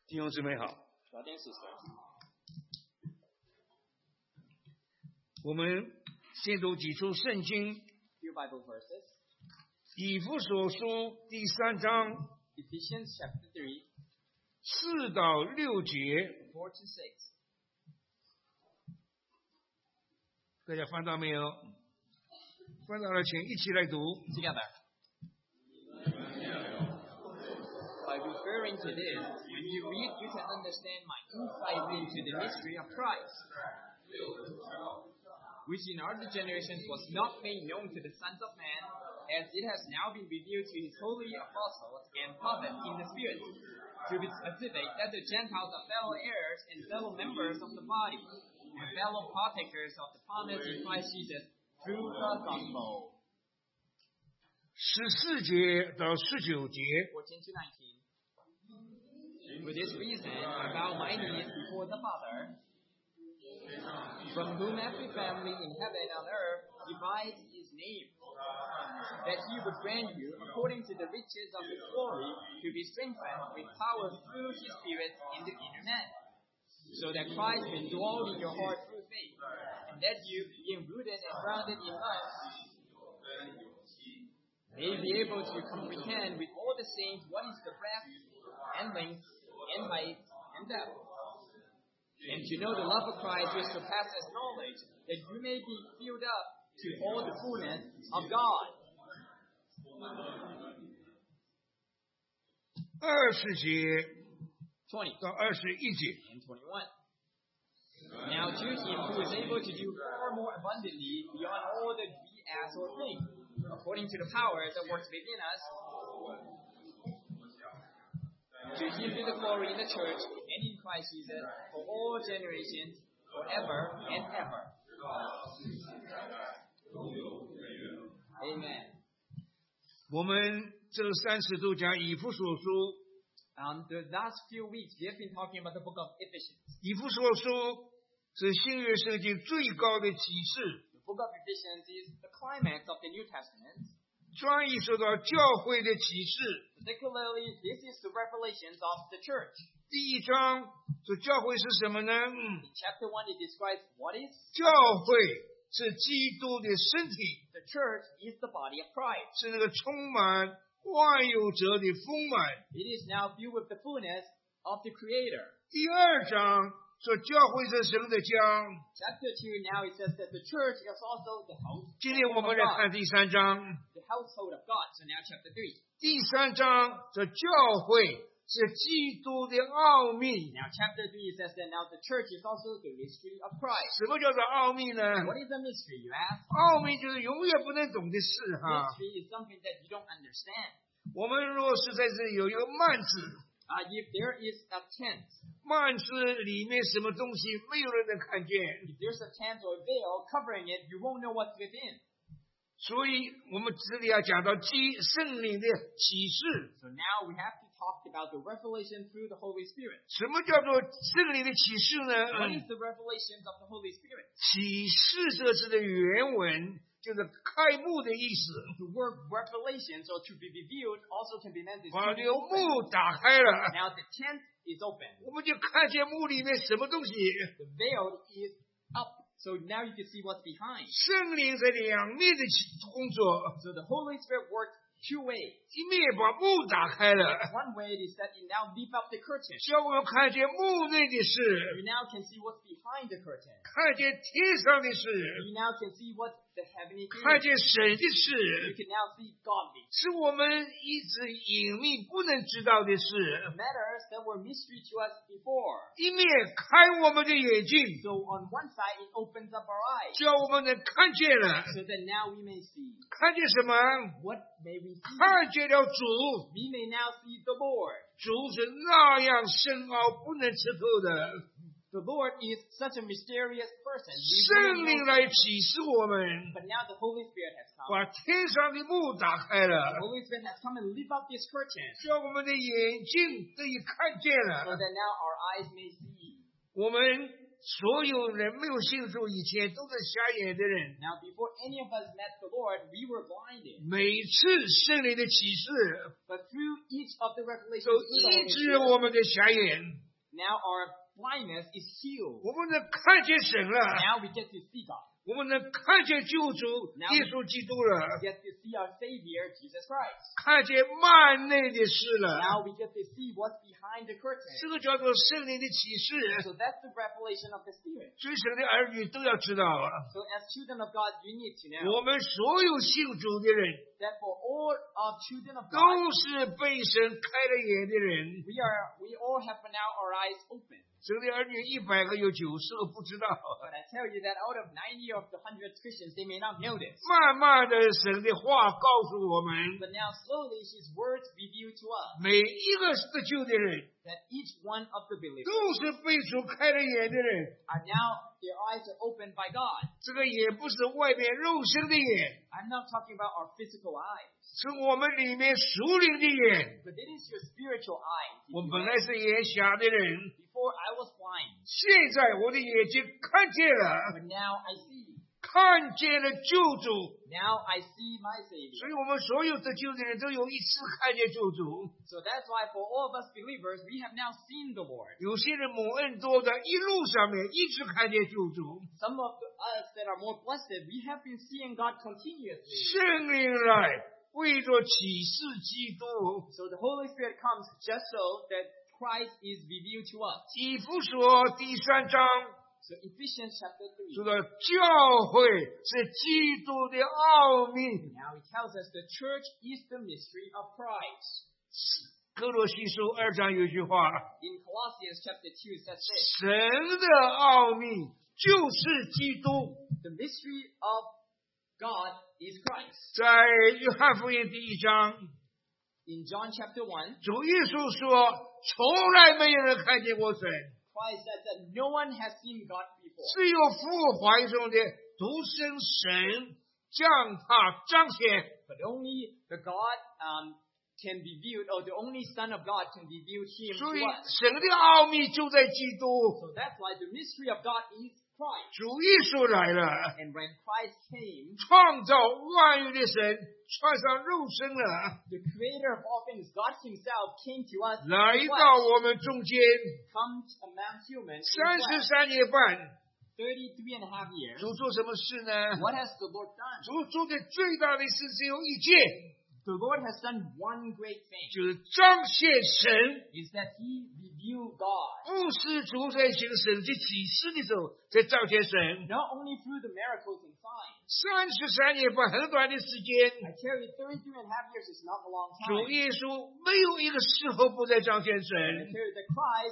弟兄姊妹好， Brothers and sisters, 我们先读几处圣经， few Bible verses. 以弗所书第3章 Ephesians chapter 3, 4到6节， 4 to 6. 大家翻到没有？翻到了，请一起来读。 Together. By referring to this, when you read, you can understand my insight into the mystery of Christ, which in other generations was not made known to the sons of man, as it has now been revealed to his holy apostles and prophets in the Spirit, to be specific that the Gentiles are fellow heirs and fellow members of the body, and fellow partakers of the promise in Christ Jesus through the gospel. 14节到19节， 14 to 19. For this reason, I bow my knees before the Father, from whom every family in heaven and on earth derives its name, that he would grant you, according to the riches of his glory, to be strengthened with power through his Spirit in the inner man, so that Christ may dwell in your heart through faith, and that you, being rooted and grounded in love, may be able to comprehend with all the saints what is the breadth and length and height and depth, and to know the love of Christ which surpasses knowledge, that you may be filled up to all the fullness of God. 20节 20 到21节， and 21. Now to him who is able to do far more abundantly beyond all that we ask or think, according to the power that works within us, to him be the glory in the church and in Christ Jesus for all generations, forever and ever. Amen. 我们这30都讲以弗所书， The last few weeks we have been talking about the book of Ephesians. 以弗所书是新约圣经最高的启示， The book of Ephesians is the climax of the New Testament. 专一说到教会的启示。 Particularly, this is the revelations of the church. 第1章说教会是什么呢？ In chapter 1, it describes what is 教会是基督的身体， the church is the body of Christ. 是那个充满万有者的丰满。 It is now filled with the fullness of the Creator. 第2章说教会是神的家。 Chapter 2, now it says that the church is also the house 今天我们 of 来 God, 看第3章。 the household of God. So now chapter 3. 第3章说教会是基督的奥秘。 Now chapter 3, it says that now the church is also the mystery of Christ. 什么叫做奥秘呢？ What is a mystery, you ask? 奥秘就是永远不能懂的事哈。 Mystery is something that you don't understand. 我们若是在这里有一个幔子， If there is a tent, 幔子里面什么东西没有人能看见， if there's a tent or a veil covering it, you won't know what's within. 所以我们这里要讲到圣灵的启示。 So now we have to talk about the revelation through the Holy Spirit. 什么叫做圣灵的启示呢？ What is the revelations of the Holy Spirit? 启示这字的原文就是开幕的意思， The word revelation, so to be revealed, also can be meant as 把 to 那 be 个 open. 幕打开了， Now the tent is open. 我们就看见幕里面什么东西。 The veil is up. So now you can see what's behind. 圣灵在两面的工作， So the Holy Spirit works two ways. 一面把幕打开了， One way is that it now lift up the curtain. 叫我们看见幕内的事， You now can see what's behind the curtain. 看见天上的事， You now can see what's the heavenly 看 things. 见神的 You 事， can now see godly 是我们一直隐秘不能知道的事。 matters that were mystery to us before. 一面开我们的眼睛， So on one side, it opens up our eyes 叫我们能看见了， so that now we may see. 看见什么？ What may we see? 看见了主， We may now see the Lord. 主是那样深奥不能吃透的。 The Lord is such a mysterious person. We 圣 don't 灵 know. 来启示我们， But now the Holy Spirit has come. 把天上的幕打开 The 了， Holy Spirit has come and lift up this curtain 叫我们的眼睛得以看见 so 了。 that now our eyes may see. 我们所有人没有信主以前都是瞎眼的人。 Now, before any of us met the Lord, we were blinded. 每次圣灵的启示 But through each of the revelations 都 through the 医 Holy 治 Spirit, 我们的瞎眼， now our blindness is healed. 我们能看见神了， Now we get to see God. 我们能看见救主耶稣基督了， We get to see our Savior, Jesus Christ. 看见幔内的事了。 Now we get to see what's behind the curtain. 这个叫做圣灵的启示， So that's the revelation of the Spirit. 最神的儿女都要知道啊。 So as children of God, you need to know 我们所有信主的人 that for all of children of 都 God, 是被神开了眼的人。 we all have now our eyes open. 神的儿女100个有90个不知道。 But I tell you that out of 90 of the 100 Christians, they may not know this. 慢慢的，神的话告诉我们， But now slowly His words reveal to us 每一个得救的人 that each one of the believers 都是被主开了眼的人。 are now, their eyes are opened by God. 这个眼不是外面肉身的眼， I'm not talking about our physical eyes, 是我们里面属灵的眼。 but it is your spiritual eyes. 我本来是眼瞎的人， Before I was blind, 现在我的眼睛看见了， but now I see. 看见了救主。 Now I see my 所 Savior. 以我们所有得救的人都有一次看见救主。 So that's why for all of us believers, we have now seen the Lord. 有些人蒙恩多的，一路上面一直看见救主。 Some of us that are more blessed, we have been seeing God continuously. 圣灵来为着启示基督。 So the Holy Spirit comes just so that Christ is revealed to us. 以弗所第3章 So Ephesians chapter 3. 说到教会是基督的奥秘。 Now it tells us the church is the mystery of Christ. 哥罗西书2章有一句话： In Colossians chapter 2 it says this. 神的奥秘就是基督。 The mystery of God is Christ. 在约翰福音第1章， In John chapter 1, 主耶稣说：“从来没有人看见过神， Christ said that no one has seen God before. 只有父怀中的独生神将他彰显。 But only the God can reveal, or the only Son of God can reveal Him 所以 to us. 神的奥秘就在基督。 So that's why the mystery of God is Christ. 主耶稣来了， And when Christ came, 创造万有的神穿上肉身了， the creator of all things, God Himself, came to us, 来 in 到 flesh, 我们中间。 come among humans, in flesh, 33年半， 33 and a half years. 主做什么事呢？ What has the Lord done? 主做的最大的事只有一件， The Lord has done one great thing, 就是彰显神。 is that He revealed God. 不是主在行神迹启示的时候在彰显神。 Not only through the miracles and signs. 33年半很短的时间， I tell you, 33 and a half years is not a long 主 time. 耶稣没有一个时候不在彰显 I 神。 tell you that Christ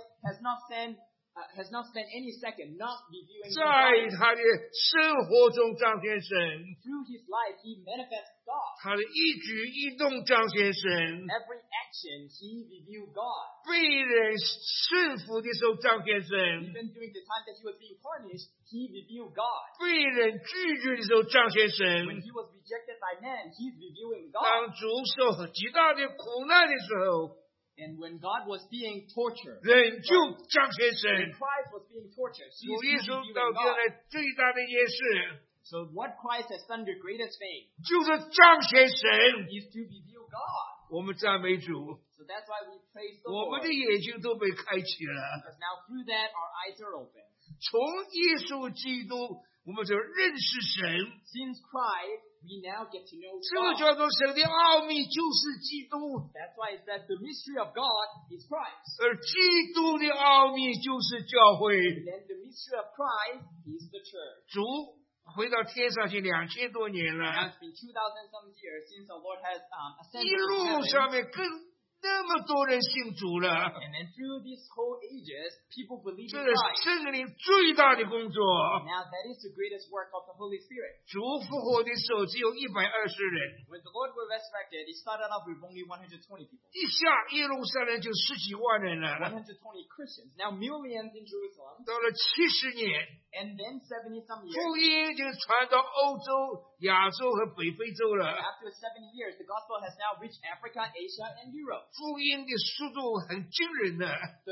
has not spent any second not reviewing 在 God. 他的生活中彰显神， Through His life, He manifests God. 他的一举一动彰显神， Every action, He revealed God. 被人顺服的时候彰显神， Even during the time that He was being punished, He revealed God. 被人拒绝的时候彰显 When 神。 He was rejected by men, He's revealing 当 God. 主受极大的苦难的时候， And when God was being tortured, 人就彰显 when 神。 Christ was being tortured, 主 He's 耶稣 revealing 到现 God. 在最大的一件事， So what Christ has done, the greatest thing, 就是彰显神。 is to reveal God. 我们赞美主， So that's why we praise the 我们 Lord. 的眼睛都被开启了。 Because now through that, our eyes are open. 从耶稣基督，我们就认识神。 Since Christ, we now get to know 这个 God. 叫做神的奥秘，就是基督； That's why it says the mystery of God is Christ. 而基督的奥秘就是教会。 Then the mystery of Christ is the church. 主回到天上去2000多年 Now 了， it's been 2,000 some years since the Lord has 一 ascended to 路 heaven. 上面那么多人信主了， And then through these whole ages, people believe 这 in 是 Christ. 圣灵最大的工作。 Now that is the greatest work of the Holy Spirit. 主复活的时候只有120人， When the Lord was resurrected, He started off with only 120 people. 一下耶路撒冷就10几万人了。 120 Christians. Now millions in Jerusalem. 到了70年， And then 70 some years. 福音就传到欧洲、亚洲和北非洲了。 After 70 years, the gospel has now reached Africa, Asia, and Europe. 福音的速度很惊人的，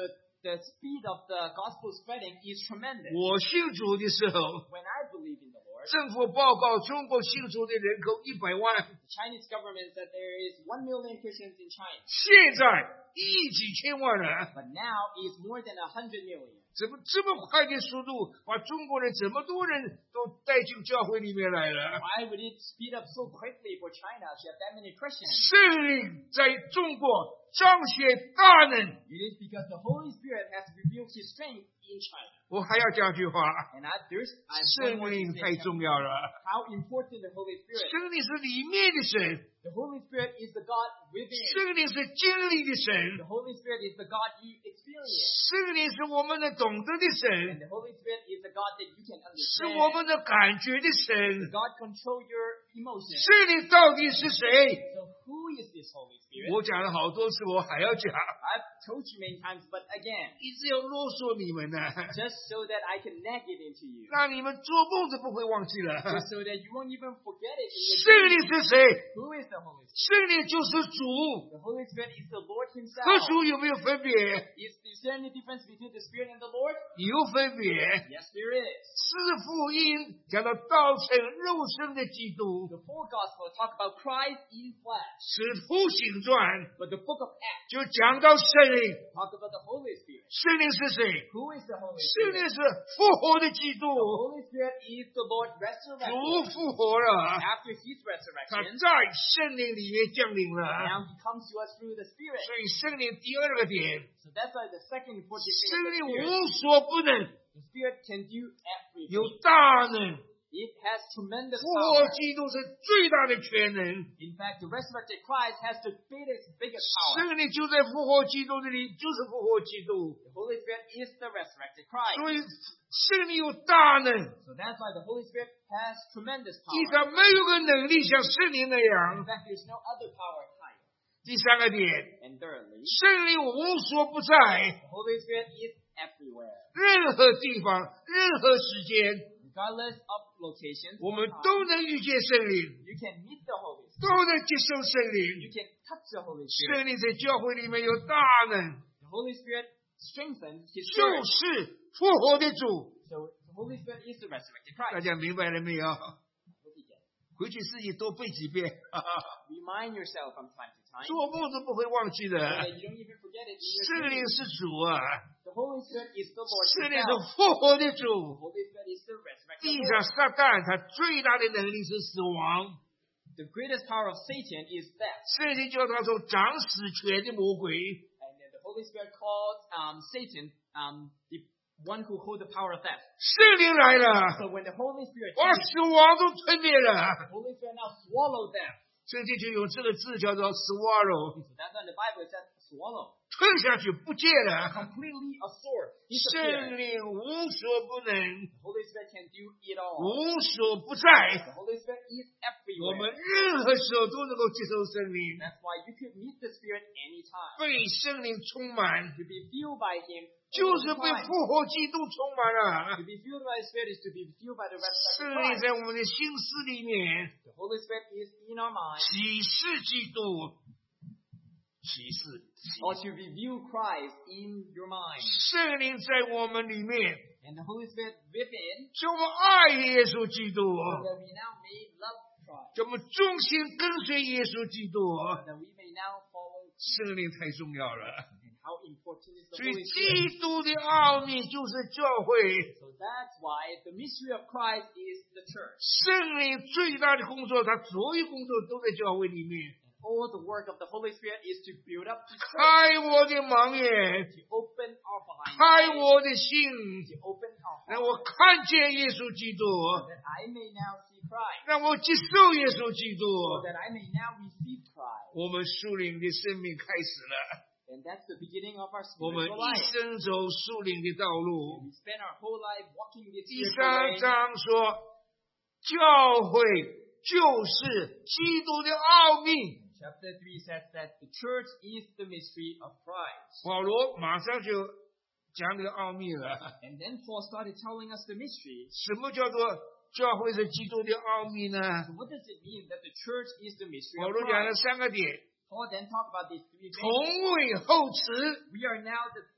the speed of the gospel spreading is tremendous. 我信主的时候， When I believe in the Lord, 政府报告中国信主的人口100万， the Chinese government said there is 1 million Christians in China, 现在亿几千万人， but now it's more than 100 million. 怎么这么快的速度，把中国人这么多人都带进教会里面来了？ Why would it speed up so quickly for China to have that many Christians? 圣灵在中国彰显大能。 It is because the Holy Spirit has revealed His strength in China. 我还要讲句话， And I'm 圣灵太重要了。 how important the Holy Spirit. 圣灵是里面的神， The Holy Spirit is the God within. 圣灵是经历的神， The Holy Spirit is the God you experience. 圣灵是我们的懂得的 And 神， the Holy Spirit is the God that you can 是我 understand. 们的感觉的神。 God control your emotions. 圣灵到底是谁？ So who is this Holy Spirit? 我讲了好多次，我还要讲， I've told you many times, but again, 一直要啰嗦你们呢， just so that I can nag it into you. 让你们做梦都不会忘记了。 Just so that you won't even forget it in your 圣灵 dreams. 是谁？ Who is the Holy Spirit? 圣灵就是主， The Holy Spirit is the Lord Himself. 和主有没有分别？ Is there any difference between the Spirit and the Lord? 有分别。 Yes, there is. 四福音讲到道成肉身的基督， The four Gospels talk about Christ in flesh, 使徒行传 but the book of Acts 就讲到圣灵。 talk about the Holy Spirit. 圣灵是谁？ Who is the Holy 圣灵 Spirit? 是复活的基督， The Holy Spirit is the Lord 主 resurrected. 复活了， After His 他 resurrection, 在圣灵里面降临了。 now He comes to us through the Spirit. 所以圣灵第二个点， So that's why the second important thing 圣 of 灵 the Spirit, 无所不能， the Spirit can do everything. 有大能。 It has tremendous 复活 power. 基督是最大的全能， In fact, the resurrected Christ has the biggest power. 圣灵就在复活基督这里，就是复活基督。 The Holy Spirit is the resurrected Christ. 所以圣灵有大能， So that's why the Holy Spirit has tremendous 地 power. 上没有个能力像圣灵那 In 样。 fact, there's no other power higher. 第三个点， And thirdly, 圣灵无所不在， the Holy Spirit is everywhere. 任何地方、任何时间， Regardless of location, 我们都能遇见圣灵， you can meet the Holy 都 Spirit. 能接受圣 You 灵。 can touch the Holy Spirit. 圣灵在教会里面有大能， The Holy Spirit strengthens His 就 Spirit. 是复活的主。 So the Holy Spirit is the resurrected 大 Christ. 家明白了没有？ What do you get? 回去自己多背几遍， Remind yourself from time to time 做梦都不会忘记 so 的。 that you don't even forget it in your 圣灵 dreams. 是主啊， The Holy Spirit is the Lord 圣灵是 Himself. 复活的 The 主。 Holy Spirit is the resurrected 地 Lord. 上撒旦他最大的能力是死亡， The greatest power of Satan is death. 圣经叫他做掌死权的魔鬼。 And then the Holy Spirit calls Satan the one who holds the power of death. 圣灵来了， So when the Holy Spirit 把 came, 死亡都吞灭 the 了。 Holy Spirit now swallowed death. 圣经就用这个字叫做 swallow， So that's why the Bible says swallow. 吞下去不见了。 Completely absorbed. 圣 Disappeared. 灵无所不能， The Holy Spirit can do it all. 无所不在。 The Holy Spirit is 我们 everywhere. 任何时候都能够接受圣灵， That's why you could meet the Spirit anytime. 被圣灵充满， To be filled by Him 就 all 是 the 被 time. 复活基督充满了 To。be filled by the Spirit is to be filled by the 圣 resurrected 灵 Christ. 在我们的心思里面 The Holy Spirit is in our mind. 启示基督，启示。 Or to reveal Christ in your mind. 圣灵在我们里面， And the Holy Spirit within, 叫我们爱耶稣基督， so that we now may love Christ. 叫我们忠心跟随耶稣基督。 So that we may now follow. 圣灵太重要了， And how important is the 所以 Holy Spirit? 基督的奥秘就是教会。 So that's why the mystery of Christ is the church. 圣灵最大的工作，他所有工作都在教会里面。 And all the work of the Holy Spirit is to build up the church. 开我的盲眼， To open our blind 开 eyes. 我的心， To open our 让 heart. 我看见耶稣基督， So that I may now see Christ. 让我接受耶稣基督。 So that I may now receive Christ. 我们属灵的生命开始了， And that's the beginning of our 我们 spiritual 一 life. 生走属灵的道路。 We spend our whole life walking this 第 spiritual 三 way. 章说，教会就是基督的奥秘。 Chapter 3 says that the church is the mystery of Christ. 保罗马上就讲这个奥秘了。 And then Paul started telling us the mystery. 什么叫做教会是基督的奥秘呢？ So what does it mean that the church is the mystery 保 of 罗讲了 Christ? 三个点： Paul then talked about these three 同 things. 位后慈， We are now the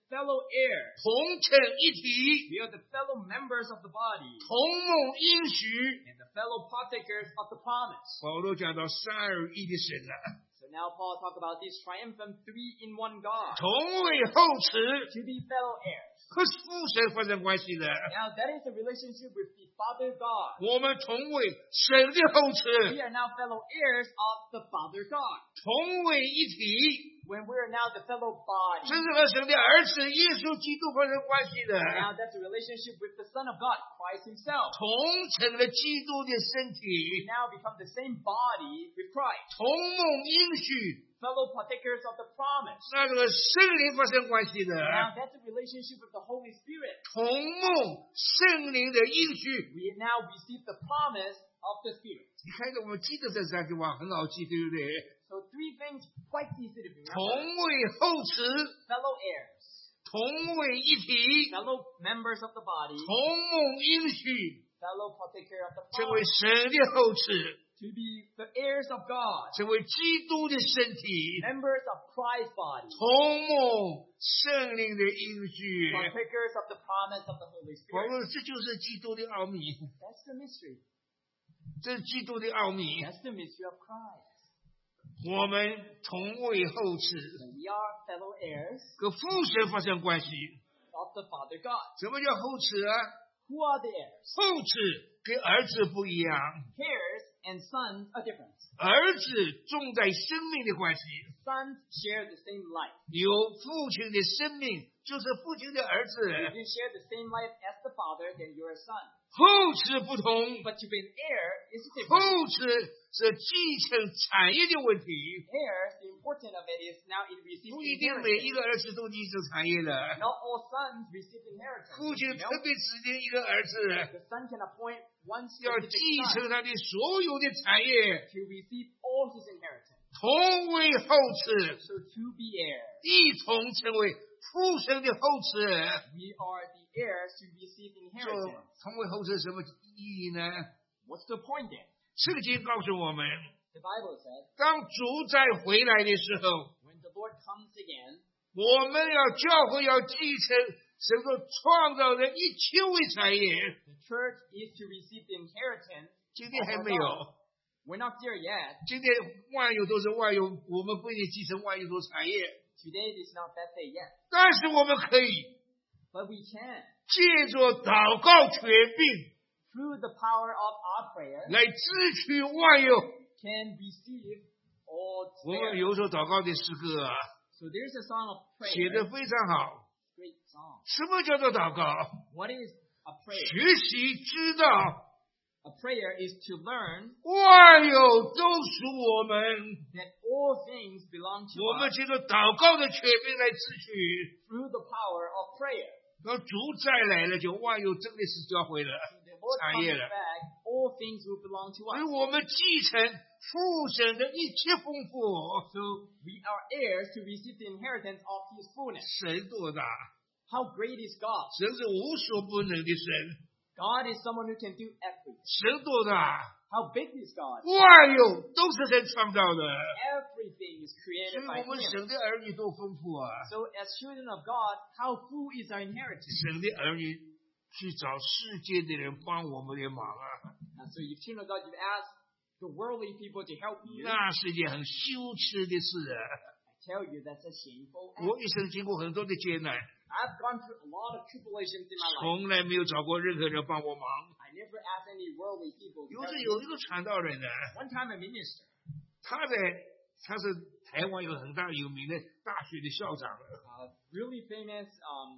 fellow heirs. 同称一体， We are the fellow members of the body 同蒙应许。 and the fellow partakers of the promise. 保罗讲到三而一的神了， So now Paul talk about this triumphant three-in-one God 同为后嗣， to be fellow heirs. 和父神发生关系的。 Now that is the relationship with the Father God. 我们同为神的后 We 嗣， are now fellow heirs of the Father God. 同为一体， When we are now the fellow body. 这是和神的儿子耶稣基督发生关系的， Now that's a relationship with the Son of God, Christ Himself. 同成了基督的身 We 体， now become the same body with Christ. 同蒙应许， Fellow partakers of the promise. 那个圣灵发生关系的， Now that's a relationship with the Holy Spirit. 同蒙圣灵的应许。 We now receive the promise of the Spirit. 你看着我们记得这三句话很好记，对不对？ So three things quite easy to 同 remember. 为后嗣， Fellow heirs. 同为一体， Fellow members of the body. 同蒙应许， Fellow partaker of the 成为 promise. 神的后嗣， To be the heirs of God. 成为基督的身体， Members of Christ's body. 同蒙圣灵的应许。 Partakers of the promise of the Holy 保 Spirit. 罗，这就是基督的奥秘， That's the mystery. 这是基督的奥秘。 That's the mystery of Christ. 我们同为后嗣， And we are fellow heirs 和父神发生关系。 of the Father God. 什么叫后嗣啊？ Who are the heirs? 后嗣跟儿子不一样， Heirs and sons are different. 儿子重在生命的关系， Sons share the same life. 有父亲的生命就是父亲的儿子。 If you share the same life as the Father, then you're a son. 后嗣不同， But to be an heir is 后 different. 嗣是继承产业的问题， Heirs, the important of it is now it receives 不一定每一 inheritance. 个儿子都继承产业的。 Not all sons receive inheritance. 父亲 You 特 know? 别指定一个儿子， The son can appoint one 要 specific 继 son 承他的所有的产业， to receive all his inheritance. 同为后嗣， So to be heirs, 一同成为父神的后嗣。 we are the heirs to receive 做 inheritance. 同为后嗣什么意义呢？ What's the point then? 圣经告诉我们， The Bible says, 当主再回来的时候， when the Lord comes again, 我们教会要继承神所创造的一切为产业。 the church is to receive the inheritance. 今天还没有， We're not there yet. 今天万有都是万有，我们不一定继承万有做产业， Today is not that day yet. 但是我们可以 But we can, 借着祷告权柄 through the power of our prayer, 来支取万有。 can receive all 我们 there. 有首祷告的诗歌啊， So there's a song of 写 prayer. 得非常好。 Great song. 什么叫做祷告？ What is a prayer? 学习知道 A prayer is to learn 万有都属我们， that all things belong to 我们 us 借着祷告的权柄来支取。 through the power of prayer. 当主再来了，就万有真的是教会了， When the Lord 产 comes 业了。 back, all things will belong to 所以 us. 我们继承父神的一切丰富。 So we are heirs to receive the inheritance of His fullness. 神多大？ How great is God? 神是无所不能的神。 God is someone who can do everything. 神多大？ How big is God? 万有都是神创造的。 Everything is 所 created 以 by 我们 Him. 神的儿女多丰富啊！ So as children of God, how full is our inheritance? 神的儿女去找世界的人帮我们的忙啊， And so if children of God, you ask the worldly people to help you, 那是件很羞耻的事啊！ I tell you that's a shameful act. 我一生经过很多的艰难， I've gone through a lot of tribulations in my life. 从来没有找过任何人帮我忙。 I never asked any worldly people to 有 help 时 me. 有一个传道人呢， One time a minister, 他是台湾有很大有名的大学的校长， a really famous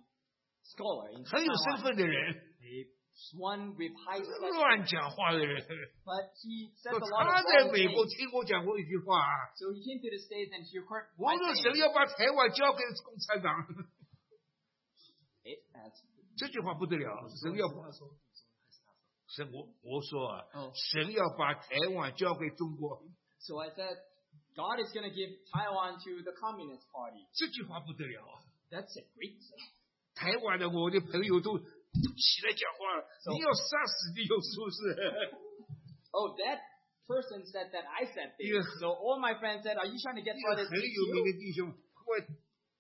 scholar in 很有身 Taiwan, 份的人， one with high status, 乱讲话的人。 but he says 说 a lot 他 of 在 wrong 美国 things. 听我讲过一句话， So he came to the States and he heard 我 my 说 saying. 神要把台湾交给共产党， That's 这句话不得了，神要神我说啊， 哦神要把台湾交给中国， So I said, God is going to give Taiwan to the Communist Party. 这句话不得了。 That's a great thing. 台湾的我的朋友都起来讲话了，你要杀死你有是不是？ Oh, that person said that I said this. Yeah. So all my friends said, are you trying to get 一个 brothers 很 to 有名 you? 的弟兄，快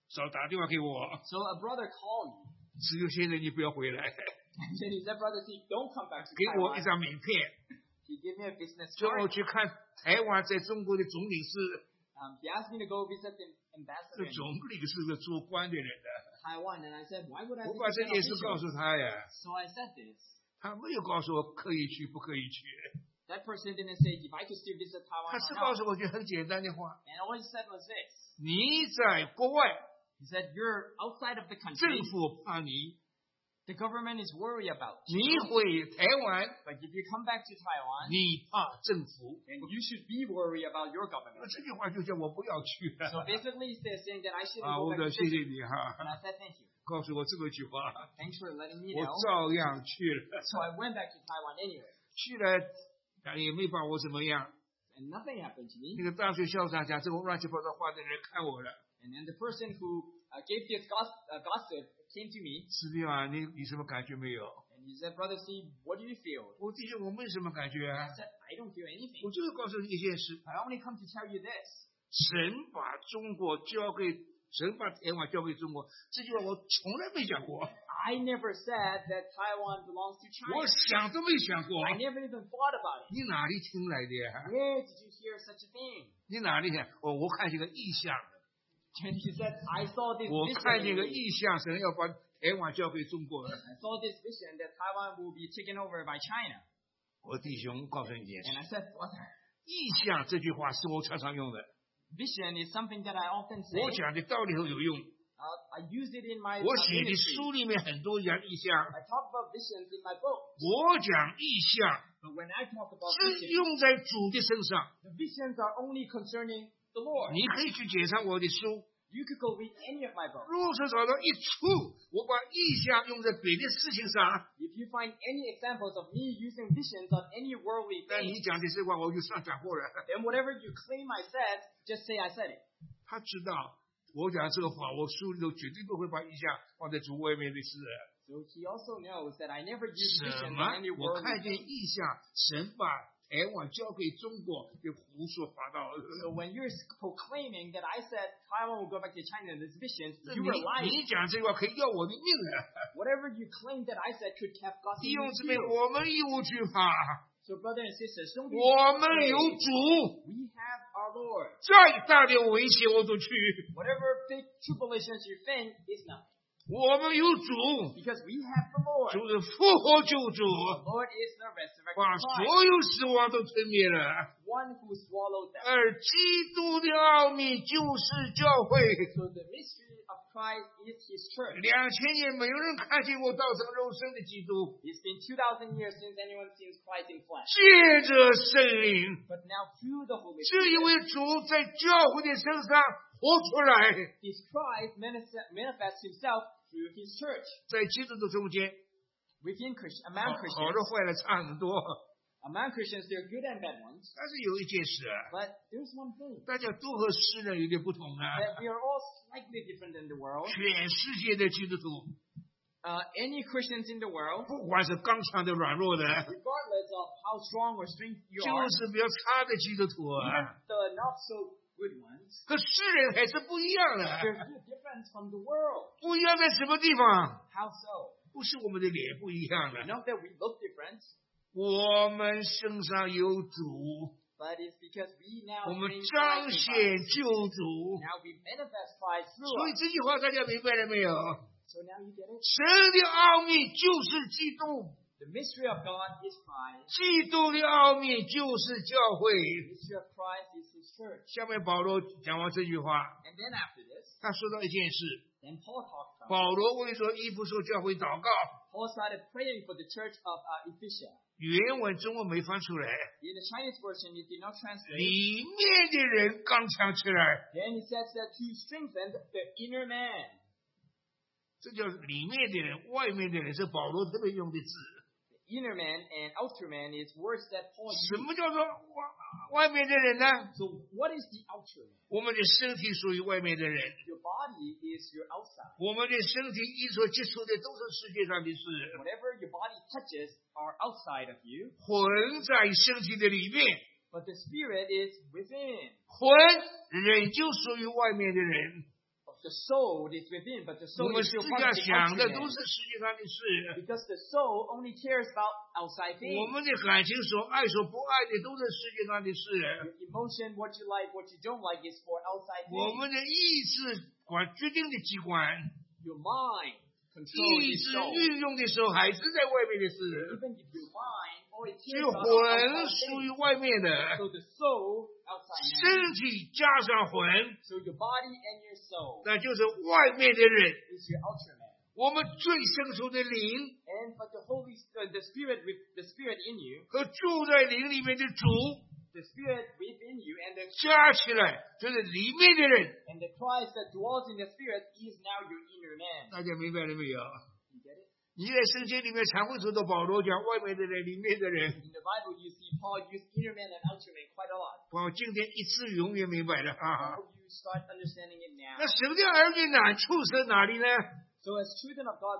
少打电话给我， So a brother called me 只有现在你不要回来， and then he said, Brother Steve, don't come back to 给我一 Taiwan. 张名片， He gave me a business 叫我 card. 去看台湾在中国的总领事。 He asked me to go visit the 这 ambassador in 总领事是做官的人的， Taiwan, and I said, why would I 我 visit 把这 an 件事告 official? 诉他呀， So I said this. 他没有告诉我可以去不可以去， That person didn't say if I could still visit 他 Taiwan 是 or 告 not. 诉我句很简单的话： And all he said was this. 你在国外， He said, you're outside of the 政 country. 府怕你， The government is worried about 你 you. 回台湾， But if you come back to Taiwan, 你怕政府。 then you should be worried about your government. 这句话就叫我不要去 So basically, they're saying that I shouldn't 啊！ go 我 back 说 to 谢谢 visit. 你 And 哈， I said, thank you. 告诉我这么一句话， Thanks for letting me 我 know. 照样去了。 So I went back to Taiwan anyway. 去了，也没把我怎么样。 And nothing happened to me. 那个大学校长讲这个乱七八糟话的人看我了， And then the person who gave this gossip came to me. 师弟啊，你什么感觉没有？ And he said, Brother Steve, what do you feel? 我弟兄，我没什么感觉 I 啊， said, I don't feel 我 anything. 就是告诉你一件事： I only come to tell you this. 神把中国交给神，把台湾交给中国，这句话我从来没讲过， I never said that Taiwan belongs to 我 China. 想都没想过。 I never even thought about it. 你哪里听来的呀？ Where did you hear such a thing? 你哪里想？我看见个异象， And he said, I saw this 我看见 vision. 个异象，神要把台湾交给中国。 I saw this vision that Taiwan will be taken over by China. 我弟兄告诉你一件 And 事： I said, Brother, 异象这句话是我常常用的， vision is something that I often 我 say. 讲的道理很有用。 I use it in my 我写的 ministry. 书里面很多讲异象， I talk about visions in my book. 我讲异象 But when I talk about 是 visions, 用在主的身上。 the visions are only concerning the Lord. 你可以去检查我的书， You could go read any of my books. 如果是找到一处我把异象用在别的事情上， If you find any examples of me using visions on any worldly 那 thing, 你讲的这话我就上讲过了。 then whatever you claim I said, just say I said it. 他知道我讲这个话，我书里头绝对不会把异象放在主外面的事。 So he also knows that I never use 什 visions 么 on any？ 我 worldly 看见 thing. 异象，神把台湾交给中国，就胡说八道。 So when you're proclaiming that I said Taiwan will go back to China in this vision, 这 you were lying. 你讲这话可以要我的命啊！ Whatever you claim that I said could have gotten 弟 you 兄姊妹， killed. 我们有句话， So brothers and sisters, don't be 我们有 afraid. 主， We have our Lord. 再大的危险我都去。 Whatever big tribulations you think is nothing. 我们有主， Because we have the Lord. 主是复活救主， The Lord is the 把 resurrected 所 Christ, 有死亡都吞灭了。 one who swallowed death. 而基督的奥秘就是教会。 So the mystery of Christ is His church. 2000年没有人看见过道成肉身的基督， It's been 2,000 years since anyone seen Christ in flesh. 借着圣灵， But now through the Holy 这一 Spirit, 位主在教会的身上活出来， His Christ manifests Himself through His church. 在基督的中间， Within 好 among 的 Christians, 坏的差很多。 among Christians, there are good and bad ones. 但是有一件事啊， But there's one thing, 大家都和世人有点不同啊。 that we are all slightly different in the world. 全世界的基督徒， Any Christians in the world, 不管是刚强的、软弱的， regardless of how strong or strength you 就 are, 是比较差的基督徒 even 啊， the not so good ones, 和世人还是不一样的。 there's a difference from the world. 不一样在什么地方？ How so? 不是我们的脸不一样了， Not that we look different, 我们身上有主， but it's because we now 我们 bring 彰 Christ in 显 us. 救主。 Now we manifest Christ 所 through 以 us. 这句话大家明白了没有？ So now you get it? 神的奥秘就是基督， The mystery of God is Christ. 基督的奥秘就是教会。 The mystery of Christ is His church. 下面保罗讲完这句话， And then after this, 他说到一件事， then Paul talked about 保罗为着以弗所教会祷告， Paul started praying for the church of Ephesus. 原文中文没翻出来， In the Chinese version, it did not translate. 里面的人刚强起来， Then he says that to strengthen the inner man. 这叫里面的人，外面的人是保罗特别用的字。 The inner man and outer man is words that Paul 什 used. 么叫做外面的人呢？ So what is the outer man? 我们的身体属于外面的人， Your body is your outside. 我们的身体一所接触的都是世界上的事， Whatever your body touches are outside of you, 魂在身体的里面， but the spirit is within. 魂仍旧属于外面的人。 the soul is within, but the 我 soul 们 is 私 still 下 part of the 想的 outer 都 man. 是世界上的事， Because the soul only cares about outside 我 things. 们的感情所爱所不爱的都是世界上的事， Your emotion, what you like, what you don't like is for outside 我 things. 们的意志决定的机关， Your mind controls 意 your 志 soul. 运用的时候还是在外面的事， Even if your mind always 只 cares 有 about 魂 outside 属于 things. 外面的， So the soul outside 身 man. 体加上魂， So your body and your soul 那就是外面的人。 is your outer man. 我们最深处的灵 And but the spirit with the spirit in you, 和住在灵里面的主 the spirit within you, and the 加起来就是里面的人。 Christ that dwells in the spirit is now your inner man. 大家明白了没有？ You get it? 你在圣经里面常会说到保罗讲外面的人、里面的人， In the Bible, you see Paul use inner man and outer man quite a lot. 我今天一次永远明白了 I 啊！ hope you start understanding it now. 那神的儿女难处是哪里呢？ So as children of God,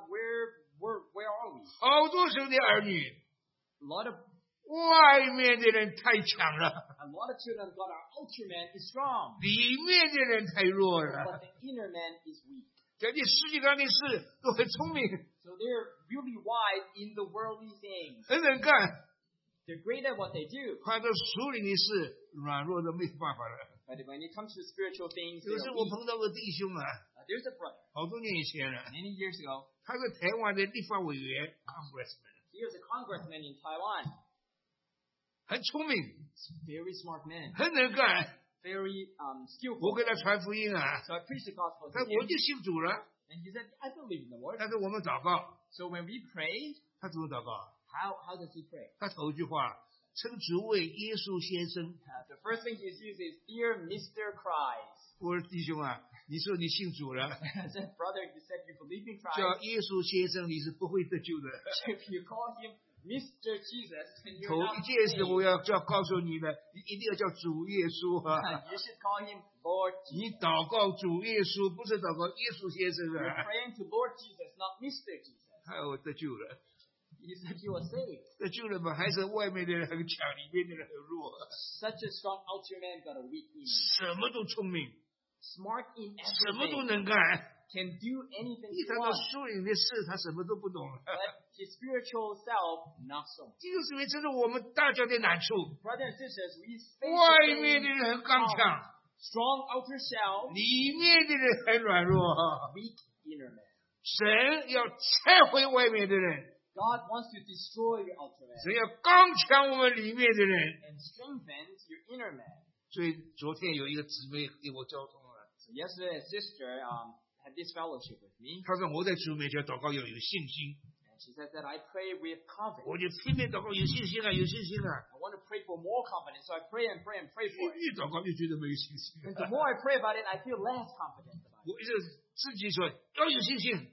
where are we? 好多神的儿女， A lot of 外面的人太强了， children of God, our outer man is strong, 里面的人太弱了。 but the inner man is weak. 讲起世界上的事都很聪明， So they're really wise in the worldly things. 很能干， They're great at what they do. 看到属灵的事，软弱的没办法了。 But when it comes to spiritual things, 有 they're 时我 weak. 碰到个弟兄啊， There's a brother 好多年以前了， many years ago. 他是台湾的立法委员 （Congressman）， He was a congressman in Taiwan. 很聪明， Very smart man. 很能干。 Very 我 skillful. 给他传福音啊， So I preached the gospel 他 to 我 him. 就信主了。 And he said, I believe in the Lord. 但是我们祷告， So when we prayed, 他怎么祷告？ how does he pray? 他头一句话称主为耶稣先生。 The first thing he uses is, Dear Mr. Christ. 我说弟兄啊，你说你信主了， I said, Brother, you said you believe in 叫 Christ. 耶稣先生，你是不会得救的。 If you call him Mr. Jesus, then you're 头 not 一件事 saved. 我要告诉你的，你一定要叫主耶稣啊！ You should call him Lord 你 Jesus. 祷告主耶稣，不是祷告耶稣先生 You're 啊！ praying to Lord Jesus, not Mr. Jesus. 哎，我得救了， You said you are saved. 得救了嘛？还是外面的人很强，里面的人很弱， Such a strong outer man got a weak inner. 什么都聪明， Smart in 什么都 everything. 能干。 Can do anything 一 he 谈到 wants. 属灵的事，他什么都不懂。 But his spiritual self, not so much. 弟兄姊妹，这是我们大家的难处。 Brothers and sisters, we face 外 the 面的 same 人很刚强， strong outer shell, 里面的人很软弱。 weak inner man. 神要拆毁外面的人， God wants to destroy your outer man 神要刚强我们里面的人。 and strengthens your inner man. 所以昨天有一个姊妹给我交通了， So yesterday, a sister had this fellowship with me, 她说我在主面前祷告要有信心， and she said that I pray with confidence. 我就拼命祷告有信心啊，有信心啊。 I want to pray for more confidence, so I pray and pray and pray for it. 越祷告越觉得没有信心。 And the more I pray about it, I feel less confident about it. 我一直自己说要有信心，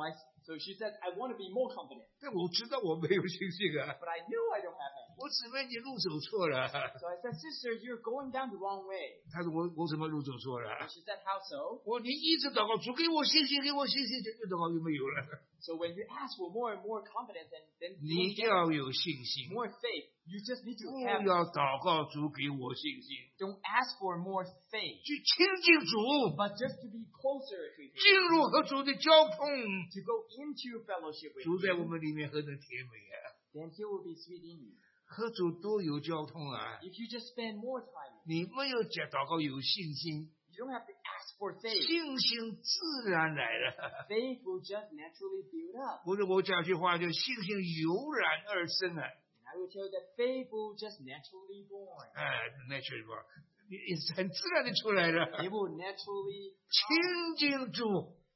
So she said, I want to be more confident, 但我知道我没有信心啊。 but I knew I don't have any. 我姊妹你路走错了， So I said, Sister, you're going down the wrong way. 她说我怎么路走错了？ And she said, How so? 我你一直祷告主给我信心，给我信心，就越祷告越没有了。 So when you ask for more and more confidence, then 你 you get 要有信心， more faith. You just need to 不 have. 要祷告主给我信心， Don't ask for more faith, 去亲近主， but just to be closer to Him, 进入和主的交通。 to go into fellowship with 主在我 Him. 们里面何等甜美啊！ Then He will be sweet in you. 和主多有交通啊！ If you just spend more time, 你没有讲祷告有信心， you don't have to ask for faith. 信心自然来了。 Faith will just naturally build up. 或者我讲句话叫信心油然而生啊！ And I will tell you that faith will just naturally born. 哎，那确实吧，很自然的出来了。 It will naturally 亲近主，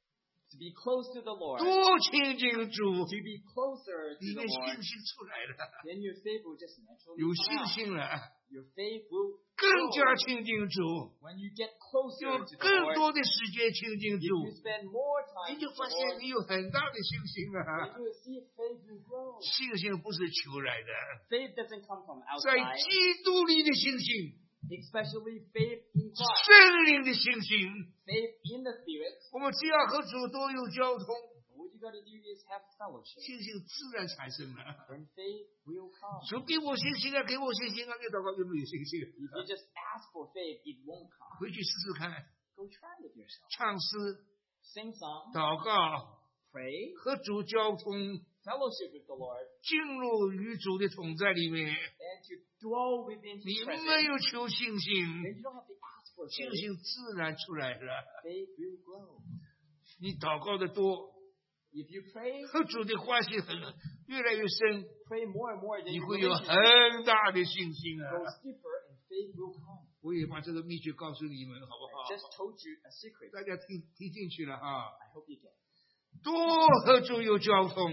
to be close to the Lord. 多亲近主， To be closer to 你 the 的 Lord, 信心出来了， then your faith will just naturally 有 come 信 out. 心了， Your faith will 更 grow. 加亲近主， When you get closer 有 to the 更 Lord, 多的时间亲近 if 主， you spend more 你 time 就 with 发 the 现 Lord, 你有很大的信心啊！ then you will see faith will grow. 信心不是求来的， Faith doesn't come from 在 outside, 基督里的信心， especially faith in Christ, 圣灵的信心。 faith in the Spirit. 我们只要和主都有交通， All you got to do is have fellowship. 信心自然产生了。 Then faith will come. 主给我信心啊，给我信心啊！越祷告越没有信心。 If you just ask for faith, it won't come. 回去试试看， Go Go try it yourself. 唱诗、 Sing song, 祷告、 pray, 和主交通， fellowship with the Lord, 进入与主的同在里面。 and to dwell within His 你 presence. 没有求信心， Then you don't have to ask for 信 faith. 心自然出来了。 Faith will grow. 你祷告的多， If you pray, 和主的关系越来越深， pray more and more, then 你 your 会有 relationship 很大的信心啊！ goes deeper and faith will come. 我也把这个秘诀告诉你们，好不 I 好？ just told you a secret. 大家听进去了哈。 I hope you get. 多和主有交通，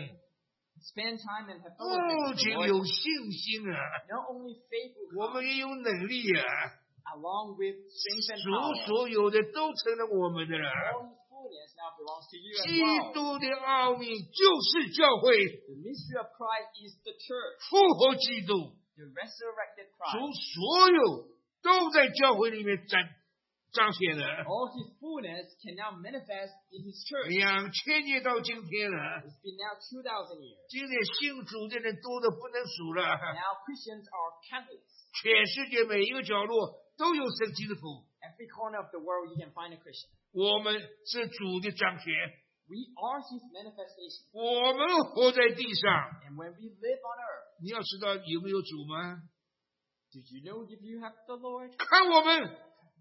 Spend time and have 不 fellowship with 仅 the Lord. 有信心啊， Not only faith will 我 come, 们也有能力啊。 along with strength and 主 power. 所有的都成了我们的了。 All His fullness now belongs to you as 基 well. 督的奥秘就是教会， The mystery of Christ is the church, 复活基督， the resurrected 主 Christ. 所有都在教会里面彰显了。 All His fullness can now manifest in His church. 2000年到今天了， It's been now 2,000 years. 今天信主的人多得不能数了。 Now Christians are countless. 全世界每一个角落都有圣基督徒， Every corner of the world you can find a Christian. 我们是主的彰显， We are His manifestation. 我们活在地上。 And when we live on earth, 你要知道有没有主吗？ did you know if you have the Lord? 看我们，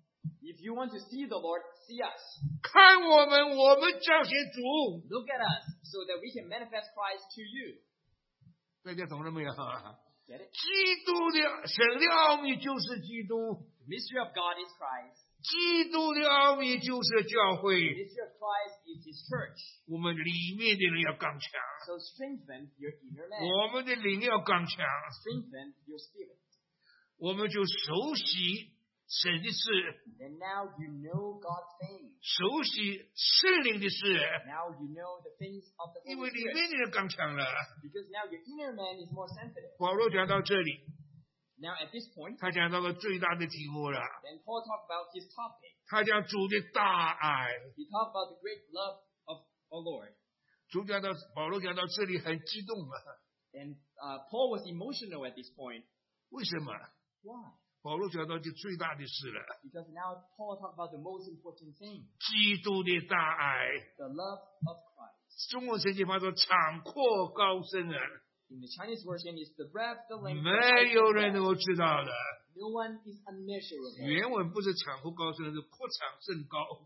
If you want to see the Lord, see us. 看我们，我们彰显主。 Look at us so that we can manifest Christ to you. 大家懂了没有？ Get it? 基督的神的奥秘就是基督， The mystery of God is Christ. 基督的奥秘就是教 The 会。 mystery of Christ is His church. 我们里面的人要刚强， So strengthen your inner man. 我们的灵要刚强， Strengthen your spirit. 我们就熟悉神的事， And now you know God's things. 熟悉圣灵的事， Now you know the things of the 因 Holy 为里 Spirit. 面的人刚强了。 Because now your inner man is more sensitive. 保罗讲到这里， Now at this point, 他讲到个最大的题目了， then Paul talked about his topic. 他讲主的大爱。 He talked about the great love of our Lord. 保罗讲到这里很激动啊， And Paul was emotional at this point. 为什么？ Why? 保罗讲到这最大的事了， Because now Paul talked about the most important thing, 基督的大爱。 the love of Christ. 中文圣经发说敞阔高深啊， In the Chinese version, it's the breadth, the length, the 没 height, 有 and 人 depth. 能够知道的。 No one is unmeasurable. 原文不是敞阔高深，是阔敞甚高。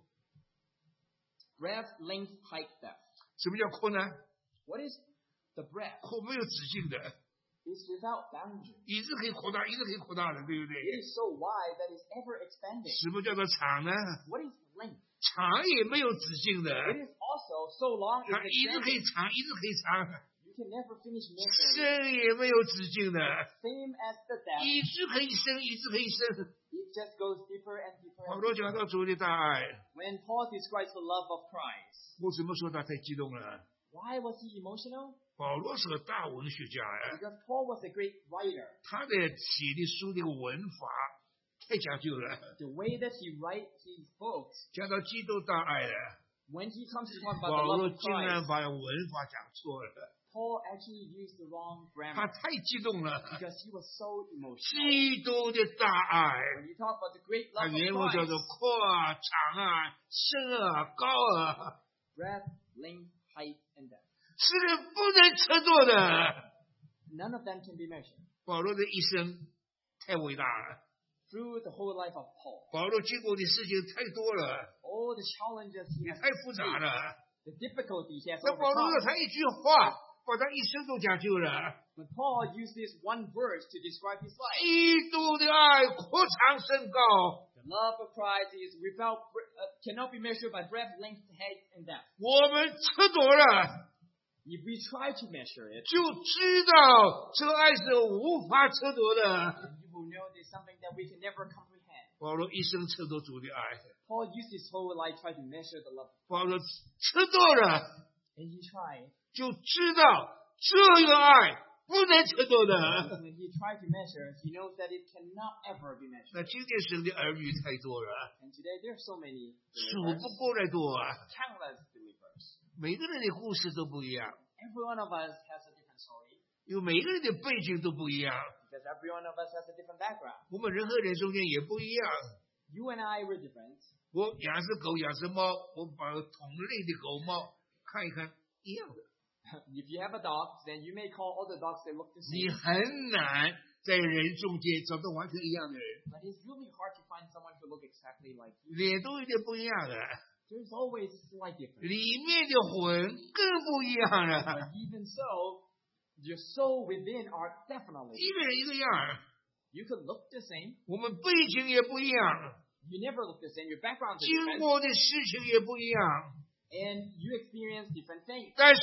Breadth, length, height, depth. 什么叫阔呢？ What is the breadth? 阔没有止境的， It's without boundary. 一直可以扩大，一直可以扩大的，对不 It 对？ is so wide that it's ever expanding. 什么叫做长呢？ What is length? 长也没有止境的， It is also so long 它 it's 一直可以 expanding. 长，一直可以长。 You can never finish measuring. 深也没有止境的， Same as the depth. 一直可以深，一直可以深。 It just goes deeper and deeper. 保 And 罗 deeper. 讲到主的大爱， When Paul describes the love of Christ, 为什么说他太激动了？ why was he emotional? 保罗是个大文学家呀， Because Paul was a great writer. 他的写的书的文法太讲究了。 The way that he writes his books, 讲到基督大爱了， when he comes to talk about 保 the 罗 love of 竟然 Christ, 把文法讲错了， Paul actually used the wrong 他 grammar 太激动了。 because he was so emotional. 基督的大爱， When you talk about the great 它 love of 原文叫 Christ, 做阔啊、长啊、深啊、高啊， breadth, length, height, and depth. 是人不能测度的。 None of them can be measured. 保罗的一生太伟大了， Through the whole life of Paul, 保罗经过的事情太多了， all the challenges he 也 has 太复杂 faced, 了。 the difficulties he has 那保罗 overcome. 他一句话把他一生都讲究了。 But Paul used this one verse to describe his life. 基督的爱阔长甚高， The love of Christ is cannot be measured by breadth, length, height, and depth. 我们测度了， If we try to measure it, 就知道这个爱是无法测度的。 then you will know there's something that we can never comprehend. 保罗一生测度主的爱， Paul used his whole life trying to measure the love, 保罗测度了， and he tried. 就知道这个爱不能测度的。 When he tried to measure, he knows that it cannot ever be measured. 那今天神的儿女太多了， And today there are so many 数 believers, 不过来多啊！ countless believers. 每个人的故事都不一样， Every one of us has a different story 因为每个人的背景都不一样， because every one of us has a different background. 我们人和人中间也不一样。 You and I were different. 我养只狗养只猫，我把同类的狗猫看一看一样的。 If you have a dog, then you may call all the dogs that look the 你 same. 很难在人中间找到完全一样的人， But it's really hard to find someone who look exactly like you. 脸都有点不一样的， There's always slight difference. 里面的魂更不一样了。 But even so, your soul within are definitely. 一个人一个样儿， You could look the same. 我们背景也不一样， You never look the same. Your background is 经 different. 过的事情也不一样， And you experience different things. 但是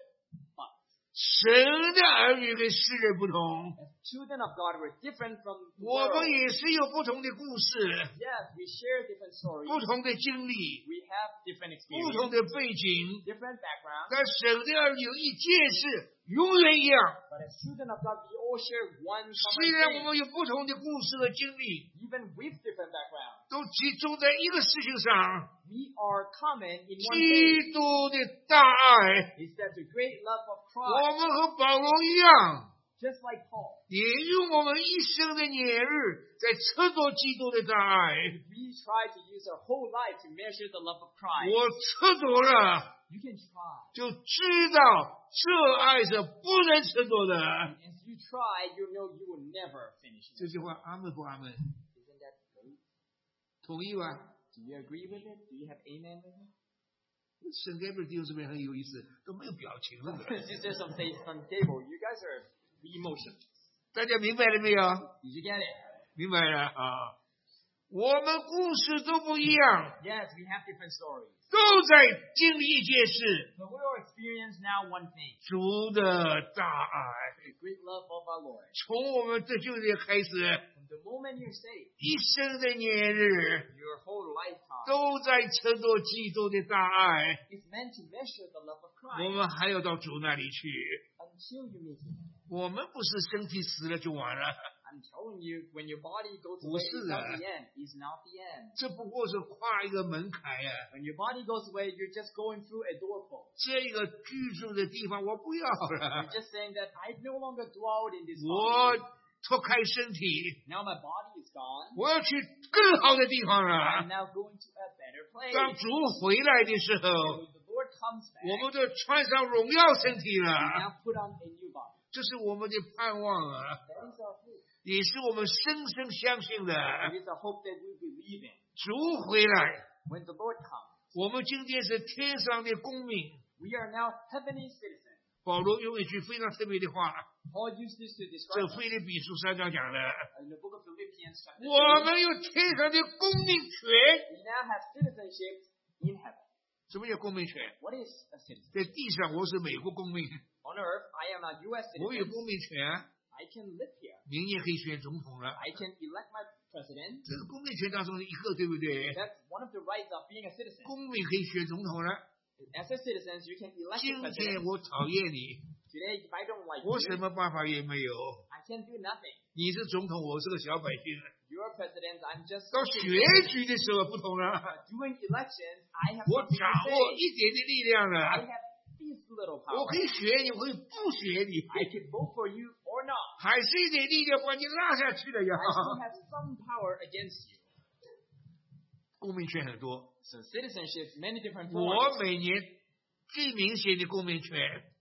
But 神的儿女跟世人不同， as children of God, we're different from the 我 world. 们也是有不同的故事， Yes, we share different stories. 不同的经历， We have different 不同 experiences, 的背景， different backgrounds. 但神的儿女有一件事永远一样。 But as children of God, we all share one 虽 common 然我 thing. 们有不同的故事和经历， Even with different backgrounds, 都集中在一个事情上： we are common in one thing. 基督的大爱。 Is that the great love of 我 Christ, 们和保罗一样， just like Paul. 也用我们一生的年日在测度基督的大爱。 We try to use our whole life to measure the love of Christ. 我测度了， You can try. 就知道这爱是不能测度的。 And as you try, you know you will never finish 这 it. 句话，阿门不阿门？ Isn't that great? 同意吗？ Do you agree with it? Do you have amen with it? 圣盖贝弟兄姊妹很有意思，都没有表情了。 Sisters on table, you guys are emotional. 大家明白了没有？ Did you get it? 明白了啊！我们故事都不一样， Yes, we have different stories. 都在经历一件事： But we all experience now one thing. 主的大爱。 The great love of our Lord. 从我们得救的开始， From the moment you're saved, 一生的年日 your whole lifetime 都在称作基督的大爱。 is meant to measure the love of 我 Christ 们还要到主那里去。 until you meet Him. 我们不是身体死了就完了， I'm telling you, when your body goes 不 away, 是 it's 的。 not the end. It's not the end. 这不过是跨一个门槛呀、 When your body goes away, you're just going through a doorpost. 这个居住的地方我不要了 You're，just saying that I no longer dwell in this 我 body. 脱开身体， Now my body is gone. 我要去更好的地方 I'm 了。 now going to a better place. 当主回来的时候， When the Lord comes 我 back, 们就穿上荣耀身体 we 了。 now put on a new body. 这是我们的盼望啊， That is our hope. 也是我们深深相信的。 It is a hope that we believe in. 主回来， When the Lord comes, 我们今天是天上的公民。 we are now heavenly citizens. 保罗用一句非常特别的话， Paul used this to 这 describe 腓立比书3章讲的， in the book of Philippians chapter 2. 我们有天上的公民权。 We now have citizenship in heaven. 什么叫公民权？ What is a citizen? 在地上我是美国公民， On earth, I am a U.S. 我有 citizen. 公民权， I can live here. 明年可以选总统了。 I can elect my president. 这是公民权当中的一个，对不对？ That's one of the rights of being a citizen. 公民可以选总统了。 As a citizen, you can elect 今 a 天 president. 我讨厌你， Today, if I don't like 我什 you, 么办法也没有。 I can do nothing. 你是总统，我是个小百姓。 You're president, I'm just 到 a 选 citizen. 举的时候不同了， Doing elections, I have 我 something 掌 to 握 say. 一点的力量 I 了。 have this little 我 power. 可以选你，我可以不选你， I can vote for you or not. 还是一点力量把你拉下去了呀。 I still have some power against you. 公民权很多， So citizenship, many different 我 forms. 每年最明显的公民权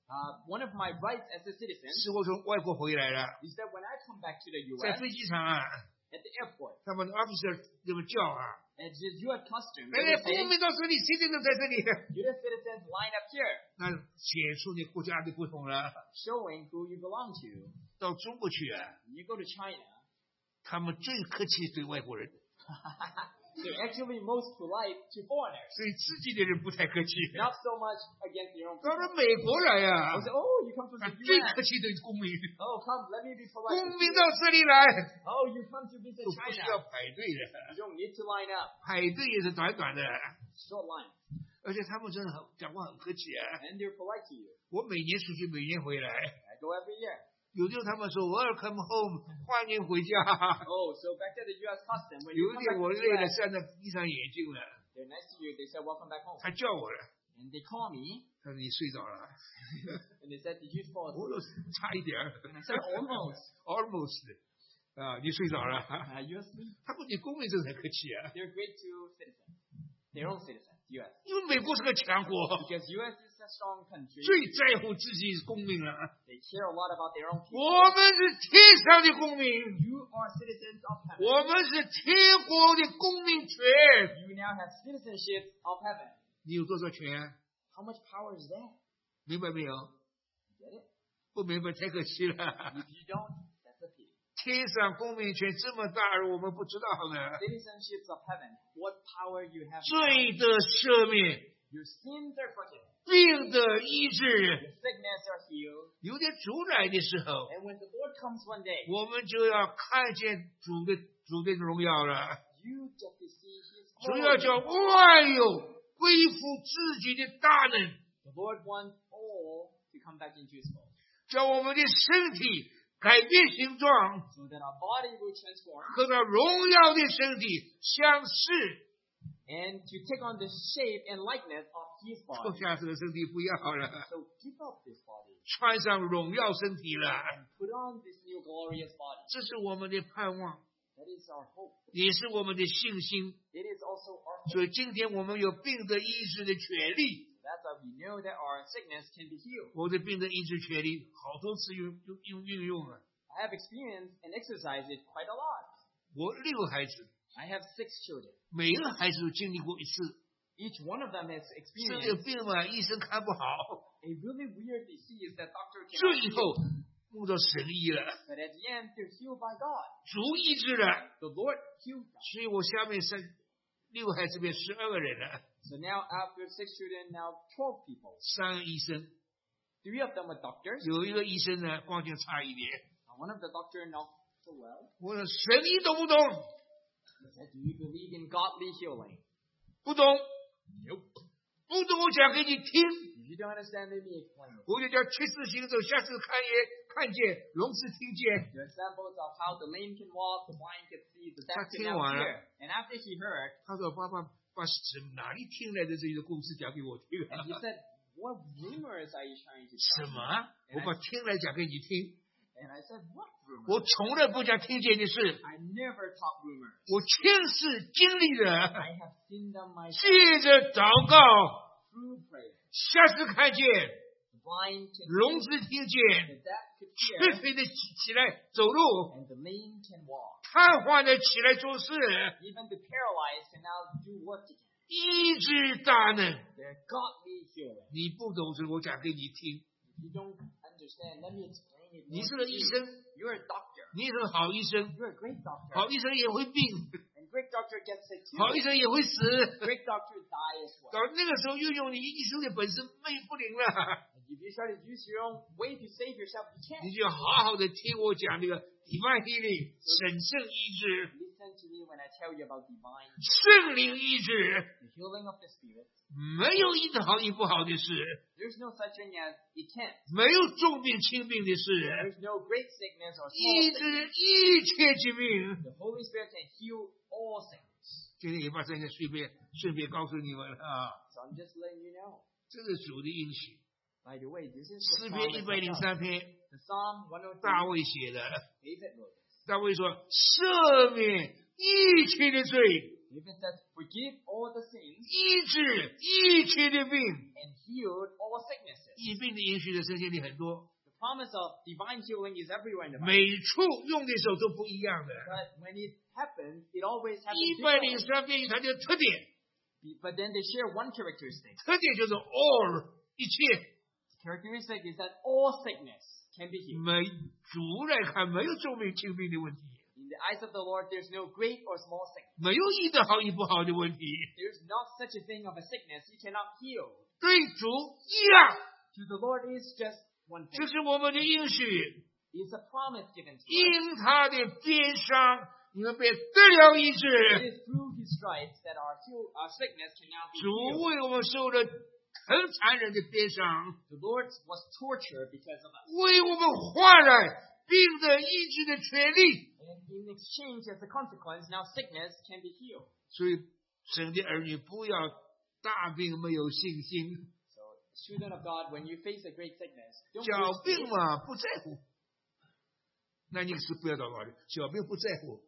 One of my rights as a citizen 是我从外国回来了， is that when I come back to the 在 U.S. 飞机场啊， at the airport, 他们 officer 这么叫啊， and just U.S. customs, 哎， they 公 say, 民到这里，谁在这里？ U.S. citizens line up here, 那显出你国家的不同了。 showing who you belong to. 到中国去啊， You go to China, 他们最客气对外国人， they're actually most polite to foreigners, 对自己的人不太客气。 not so much against their own 到 people. 了美国来啊 They，say, oh, you come from 他 the 最 U.S. 客气对公民， Oh, come, let me be polite. 公民到这里来 Oh, you come to visit 都不需要 China. 排队的， You don't need to line up. 排队也是短短的， Short line. 而且他们真的很讲话很客气啊。 And they're polite to you. 我每年出去，每年回来， I go every year. 有的他们说 Welcome home，欢迎回家。 Oh, so back to the U.S. custom. When 有 you 一 come 天 back 我 to the 累了， U.S., 站着闭上眼睛了， they're nice to you. They say, welcome back home. 他叫我了， And they call me, 他说你睡着了， and they said, did you fall 我 asleep? 说差一点儿 And I said, almost. ，almost，啊，你睡着了。 Are you asleep? 他们对公民真的很客气啊。 They're great to citizens. their own citizens, U.S. 因为美国是个强国， Because U.S. is a strong country, 最在乎自己公民了。 they care a lot about their own people. 我们是天上的公民， You are citizens of heaven. 我们是天国的公民权。 You now have citizenship of heaven. 你有多少权？ How much power is that? 明白没有？ Get it? 不明白太可惜了。 If you don't, that's a pity. 天上公民权这么大，而我们不知道呢。 Citizenships of heaven. What power you have? 罪的赦免， Your sins are forgiven. 病的医治， Your sickness are healed. 有点主来的时候， And when the Lord comes one day, 我们就要看见主的荣耀了。 you get to see His 主要 glory. 叫万有恢复自己的大能， The Lord wants all to come back into His fold, 叫我们的身体改变形状， so that our body will transform 和那荣耀的身体相似。 and to take on the shape and likeness of His 脱 body. 下这个身体不要了， So give up this body 穿上荣耀身体了， and put on this new glorious body. 这是我们的盼望， That is our hope. 也是我们的信心。 It is also our hope. 所以今天我们有病的医治的权利， That's why we know that our sickness can be healed. 我的病的医治权利好多次运用了。 I have experienced and exercised it quite a lot. 我6个孩子， I have 6 children. 每个孩子都经历过一次， Each one of them has 生有 experienced 病嘛，医生看不好， a really weird disease that doctor 最 cannot 后 heal. 梦到神医了， But at the end, they're healed by God. 主医治了， The Lord healed them. 所以我下面6个孩子变12个人了， So now after 6 children, now 12 people. 3个医生， 3 of them were doctors. 有一个医生呢光景差一点。 One of the doctor not so well. 我说神医懂不懂？ He said, do you believe in godly healing? 不懂， Nope. 不懂我讲给你听。 If you don't understand, let me explain it. 我就叫七次行走，下次看见，聋子听见。 The examples of how the lame can walk, the blind can see, the deaf 他 can 听 now 完了， hear. And after he heard, 他说：“爸爸，把哪里听来的这些故事讲给我听 and he said, what rumors are you trying to 什 tell 么 me?？ 我把听来讲给你听。 And I said, what rumors? 我从来不讲听见的事， I never talk rumors. 我亲自经历的。 I have seen them myself 借着祷告， through prayer. 下次看见， The blind can 聋 see, 子听 the 见， deaf could 瘸 hear, 腿的起来走路， and the lame can walk. 瘫痪的起来做事， Even the paralyzed can now do work again. 医治大能。 They're godly healing. 你不懂这，我讲给你听。 If you don't understand, let me explain it. 你 more 是 to 个医 you. 生， You're a doctor. 你是个好医生， You're a great doctor. 好医生也会病， And great doctor gets sick too. 好医生也会死。 Great doctor die as well. 到那个时候，运用你医生的本事，没不灵了。 And if you try to use your own way to save yourself, you 你 can't. 就好好的听我讲这个 divine healing 神圣医治、 Listen to me when I tell you about divine, 圣灵医治， the healing of the spirit. 没有医得好医不好的事， There's no such thing as it can't. 没有重病轻病的事， There's no great sickness or 医 small 治 sickness. 一切疾病。 The Holy Spirit can heal all sickness. 今天也把这个顺便告诉你们啊， So I'm just letting you know. 这是主的应许。 By the way, this is 诗 the 篇 promise of God. 103篇， The Psalm 103, 大卫写的。 David wrote this. 大卫说：“赦免一切的罪， David says, forgive all the sins 医治一切的病。 and healed all sicknesses. 医病的应许的圣经里很多， The promise of divine healing is everywhere in the Bible. 每处用的时候都不一样的。 But when it happens, it always happens differently. 103篇有它的特点， But then they share one characteristic. 特点就是 all 一切。 The characteristic is that all sickness can be healed. 每主来看，没有重病轻病的问题， In the eyes of the Lord, there's no great or small sickness. 没有医得好医不好的问题， There's not such a thing of a sickness he cannot heal. 对主一样。 To the Lord is just one 这 thing. 是我们的应许， It's a promise given to us. 因他的鞭伤，你们便得了医 It 治。 is through his stripes that our sickness can now be 主 healed. 为我们受了很残忍的鞭伤， The Lord was tortured because of us. 为我们换来病的医治的权利。 And in exchange, as a consequence, now sickness can be healed. 所以，神的儿女不要大病没有信心， So, children of God, when you face a great sickness, don't 小 lose 病 faith. 嘛不在乎，那你是不要祷告的。小病不在乎，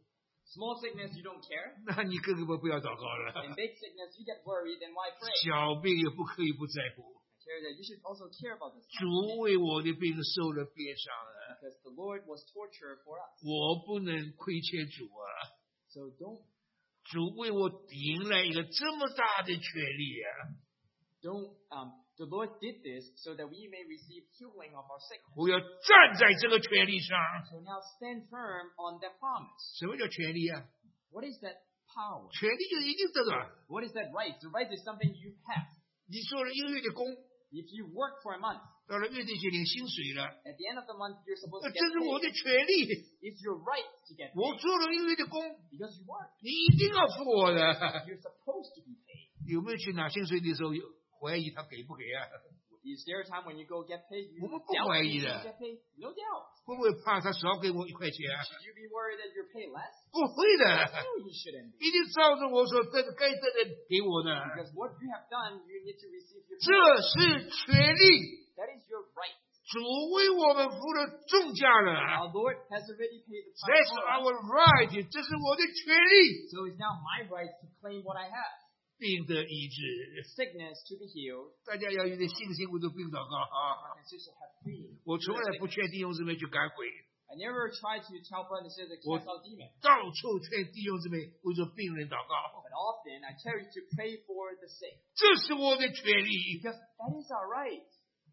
Small sickness, you don't care. 那你根本不要祷告了。 In big sickness, you get worried, then why pray? 小病也不可以不在乎。 I care that you should also care about this. 主为我的病受了鞭伤了， Because the Lord was tortured for us. 我不能亏欠主啊！ So don't 主为我赢来一个这么大的权利啊！ the Lord did this so that we may receive healing of our sickness. 我要站在这个权利上。 So now stand firm on that promise. 什么叫权利啊？ What is that power? 权利就一定得到。 What is that right? The right is something you have. 你做了一个月的工， If you work for a month, 到了月底就领薪水了， at the end of the month, you're supposed to 这 get 是我 paid. 的权利。 It's your right to get 我 paid 做了一个月的工， because you work. 你一定要付我的。 You're supposed to be paid. 有没有去拿薪水的时候怀疑他给不给啊？ Is there a time when you go get paid, you 我们不 doubt 怀 if 疑 you 的。 get paid? No doubt. 会不会怕他少给我1块钱啊？ Should you be worried that you're paid less? 不会的， No, you shouldn't be. 一定照着我所该得的给我的。 Because what you have done, you need to receive your 这 pay. 是权利， That is your right. 主为我们付了重价了。 Our Lord has already paid the price That's for us. our right，这是我的权利。 So it's now my right to claim what I have. 病得医治， Sickness to be healed. 大家要有点信心，为这病祷告啊！ Brothers and sisters have faith. 我从来不劝弟兄姊妹去赶鬼， I never try to tell brothers and sisters to cast out demons. 到处劝弟兄姊妹为这病人祷告， But often I tell you to pray for the sick. 这是我的权利。 Because that is our right.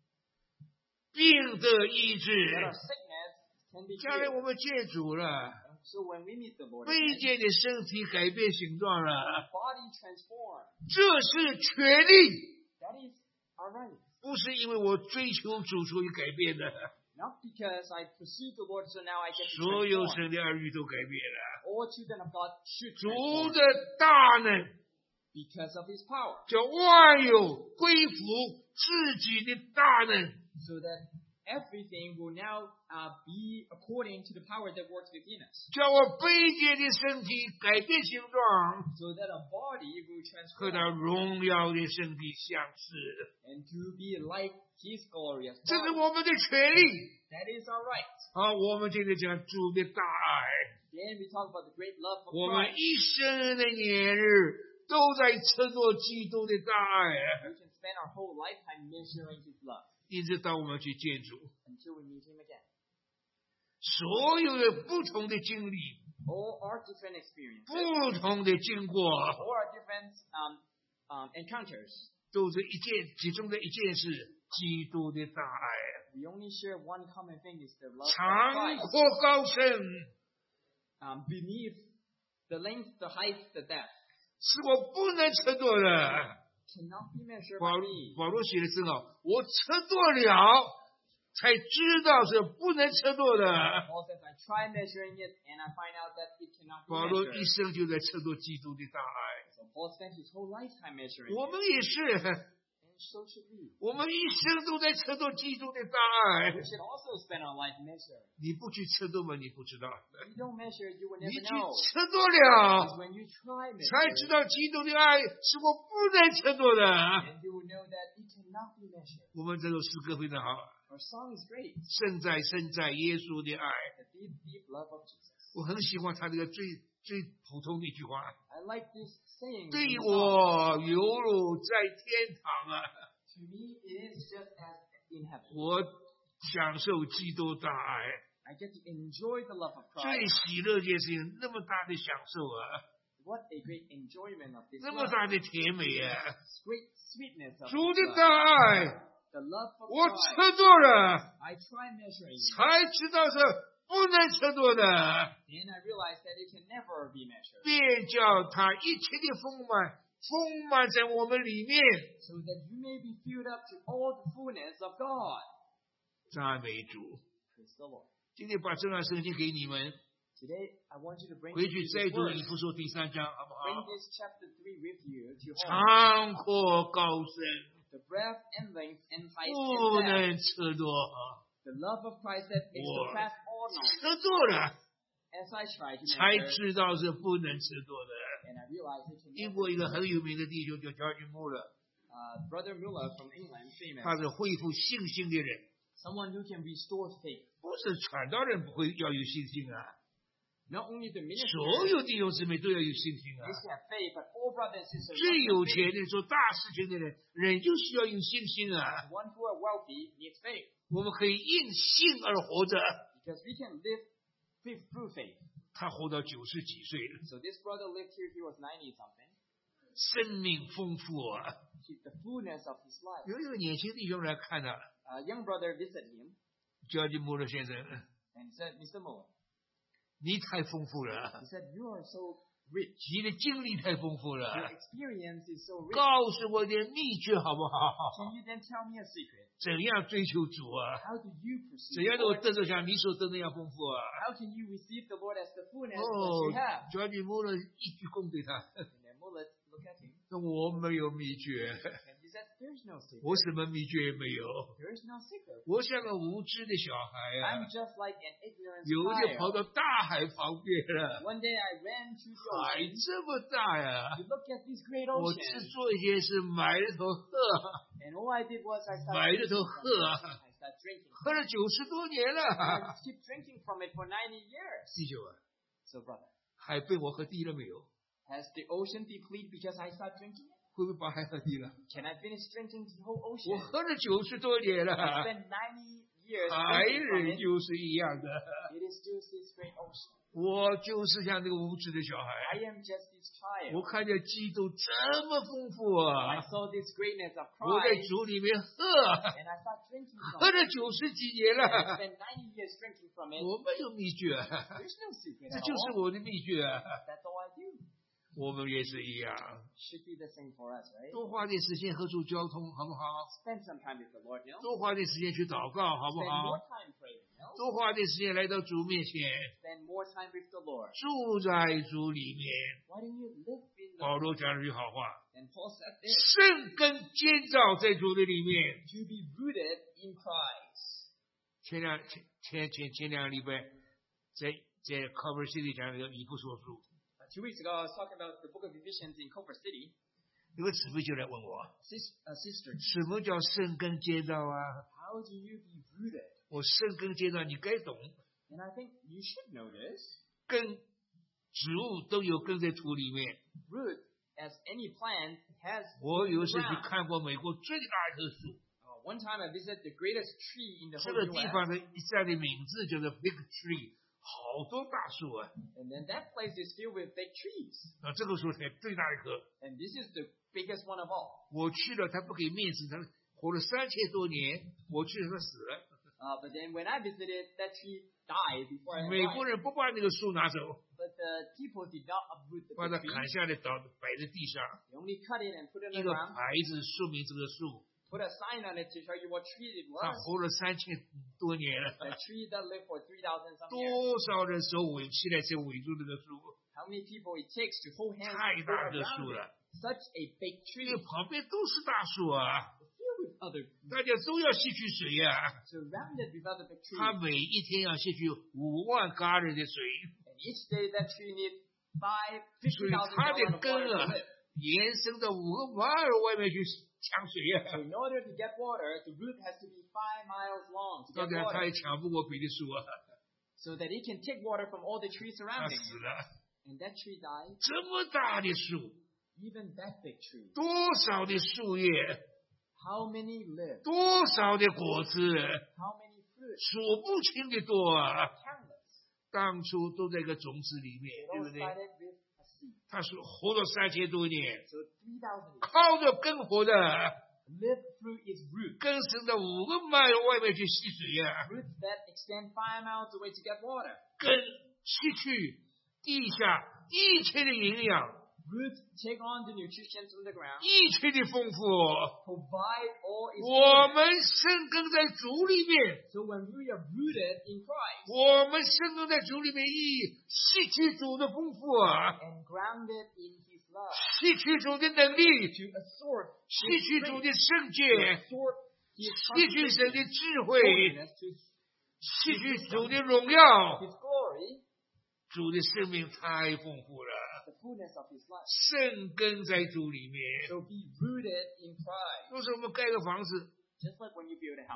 病得医治， That our sickness can be 将来 healed. 我们见主了， So when we meet the Lord, 卑 again, 贱的身体改变形状 our 了， body transformed. 这是权利， That is our right. 不是因为我追求主所以改变的。 Not because I pursue the Lord, so now I get to 所有 transform. 神的儿女都改变了， All children of God should 主 transform 的大能 because of His power. 叫万有归服自己的大能。 So that everything will now be according to the power that works within us. 叫我卑贱的身体改变形状， So that a body will 和 transform 他荣耀的身体相似。 and to be like His glorious 这是 body. 我们的权利。 That is our right. 好，我们今天讲主的大爱， Then we talk about the great love of 我们 Christ. 一生的年日都在称作基督的大爱， We can spend our whole lifetime measuring His love 一直到我们去见主。 until we meet Him again. 所有的不同的经历， All our different experiences, 不同的经过， all our different encounters, 都是其中的一件事，基督的大爱， we only share one common thing: is the love of 长 Christ. 阔高深， Beneath the length, the height, the depth, 是我不能称作的。 cannot be measured 保 by me. 保罗写的真好，我称作了，才知道是不能称作的。 Paul says, I try measuring it, and I find out that it cannot be 保罗 measured. 一生就在称作基督的大爱， So Paul spent his whole lifetime measuring 我 it, 们也是， and so should we. 我们一生都在称作基督的大爱 We。should also spend our life measuring. 你不去称作吗？你不知道。 If you don't measure, you will 你 never 去 know. 称作了， Because when you try 才知 measuring, 道基督的爱是我不能称作的。 then you will know that it cannot be measured. 我们这首诗歌非常好， Our song is great. 胜在耶稣的爱。 The deep, deep love of Jesus. 我很喜欢他这个最普通的一句话， I like this saying. 对 in the song. 我犹如在天堂啊。 To me, it is just as in heaven. 我享受基督大爱， I get to enjoy the love of 最 Christ. 喜乐这件事情，那么大的享受啊， What a great enjoyment of this 那么 love. 大的甜美啊！ Great sweetness of 主 this 的大 love. 爱， The love of 我 Christ. 测多了， I try measuring it. 才知道是不能测多的， Then I realized that it can never be measured. 便叫他一切的丰满在我们里面。 So that you may be filled up to all the fullness of God. 赞美主！ Praise the Lord. 今天把这段圣经给你们， Today, I want you to bring 回去 this 再读 verse, 以弗所第3章，好不 bring 好？ this chapter 3 with you to home. 长阔高深， The breadth and length and height 不 and depth. 能测多。 The love of Christ that makes Lord. surpass all knowledge. 测多了， As I try to 才 measure, 知道是不能测多的。 and I realize it can 英 never 国一 be 个很有名的弟兄叫乔治穆勒， Brother Muller from England, famous. 他是恢复信心的人， Someone who can restore faith. 不是传道人不会要有信心啊， Not only the minister 所有弟兄姊妹都要有信心啊。 needs to have faith, but all brothers and sisters 最 must 有 have 钱 faith. 的、做大事情的人，人就需要有信心啊。 The ones who are wealthy needs faith 我们可以因信而活着。 because we can live through faith. 他活到90几岁了， So this brother lived here, he was 90 something. 生命丰富啊。 The fullness of his life. 有一个年轻弟兄来看他， A young brother visited him 焦金穆勒先生， and said, Mr. Moore, 你太丰富了， he said, you are so rich. 你的经历太丰富 Your 了， experience is so rich. 告诉我点秘诀好不好？ Can you then tell me a secret? 怎样追求主啊？ How do you 怎 pursue 样 the 能够 Lord? 得着像你所得那样丰富啊？ How can you receive the Lord as the fullness that 哦 you have?， 焦金穆勒一鞠躬给他， And then Mullet looked at him 说我没有秘诀， and he said, there's no secret. 我什么秘诀也没有， There's no secret. 我像个无知的小孩啊 I'm，just like an ignorant 有一天跑 child. 到大海旁边了， One day I ran to the 海 ocean. 这么大呀！ You look at this great 我只 ocean. 做一件事，买了头喝， And all I did was I 买 started 了头 drinking 喝 from 啊 it. I started drinking. 喝了90多年 I 了。 keep drinking from it for 90 years. 弟兄啊， So brother, 海被我喝低了没有？ has the ocean depleted because I started drinking it? 会不会把海喝低了？ Can I finish drinking the whole 我 ocean? 喝了90多年 I 了， spent 90 years 海 drinking from 人 it. 就是一样的。 It is just this great ocean. 我就是像这个无知的小孩， I am just this 我 child. 看见基督这么丰富 I 啊， saw this greatness of 我在 Christ 主里面喝， and I started drinking 喝 from it. 了90几年 I 了， spent 90 years drinking from it. 我没有秘诀， There's no secret 这 at 就是 all. 我的秘诀。 That's all I do. 我们也是一样， Should be the same for us, right? 多花点时间和主交通，好不好？ Spend some time with the Lord, you know? 多花点时间去祷告，好不 Spend 好 more？time praying, you know? 多花点时间来到主面前， Spend more time with the Lord. 住在主里面。 Why don't you live in the 保罗讲了句好话： And Paul said this, 生根建造在主的里面。 to be rooted in Christ. 前两个礼拜，在 Cover City 讲那个以弗所书， 2 weeks ago, I was talking about the book of Ephesians in Culver City. 有个姊妹就来问我， Sister, 什么叫生根建造啊？ how do you be rooted? 我生根建造，你该懂， And I think you should know this. 根植物都有根在土里面。 Root, as any plant, has 我 in 有 the 一次去 ground. 看过美国最大一棵树， One time I visited the greatest tree in the 这 whole 个地 U.S. 方的下的名字叫做 Big Tree，好多大树啊。 And then that place is filled with big trees. 啊，这个树才最大一棵。 And this is the biggest one of all. 我去了，他不给面子，他活了3000多年，我去了他死了。 But then when I visited, that tree died before I 美国 arrived. 人不把那个树拿走， But the people did not uproot the 把它 big 砍 tree. 下来摆在地上， They only cut it and put it 一 on the 个 ground, 牌子说明这个树， put a sign on it to show you what tree it 它 was. 活了3000多年了。 A tree that lived for 3,000 some years. 多少人手围起来才围住这个树？ How many people it takes to hold hands 太 to go 大的 around 树 it? 了， Such a big 因为 tree 旁边都是大树啊， filled with other 大家都要吸取水呀、 surrounded with other big 它 trees. 每一天要吸取5万加仑的水， And each day that tree needs 所以 50,000 它的 gallons of 根 water 啊 to live. 延伸到5个马尔外面去抢水呀、 So in order to get water, the root has to be 5 miles long to 当 get 然它 water. 也抢不过别的树啊， So that it can take water from all the trees 它 surrounding 死 it. 了。 And that tree died. 这么大的树， Even that big tree. 多少的树叶， How many live? 多少的果子， How many fruits? 数不清的多啊！ Countless. 当初都在一个种子里面， It 对 all 不对？ started with a seed. 他是活了3000多年， So 3,000 years. 靠着根活的， Live through its root. 根伸到5个迈外面去吸水呀、 Roots that extend 5 miles away to get water. 根吸取地下一切的营养， Roots take on the nutrition from the ground. 一切的丰富。 Provide all its 我 fullness. 们生根在主里面， So when we are rooted in Christ 我们生根在主里面，吸取主的丰富啊， and grounded in His love, 吸取主的能力， to absorb 吸取主的圣洁， absorb His 吸取神的 concentration, 智慧， holiness, to 吸取主的荣耀。 His glory, 主的生命太丰富了， the fullness of His life. 生根在主里面。 So be rooted in Christ. 就是我们盖个房子， Just like when you build a house,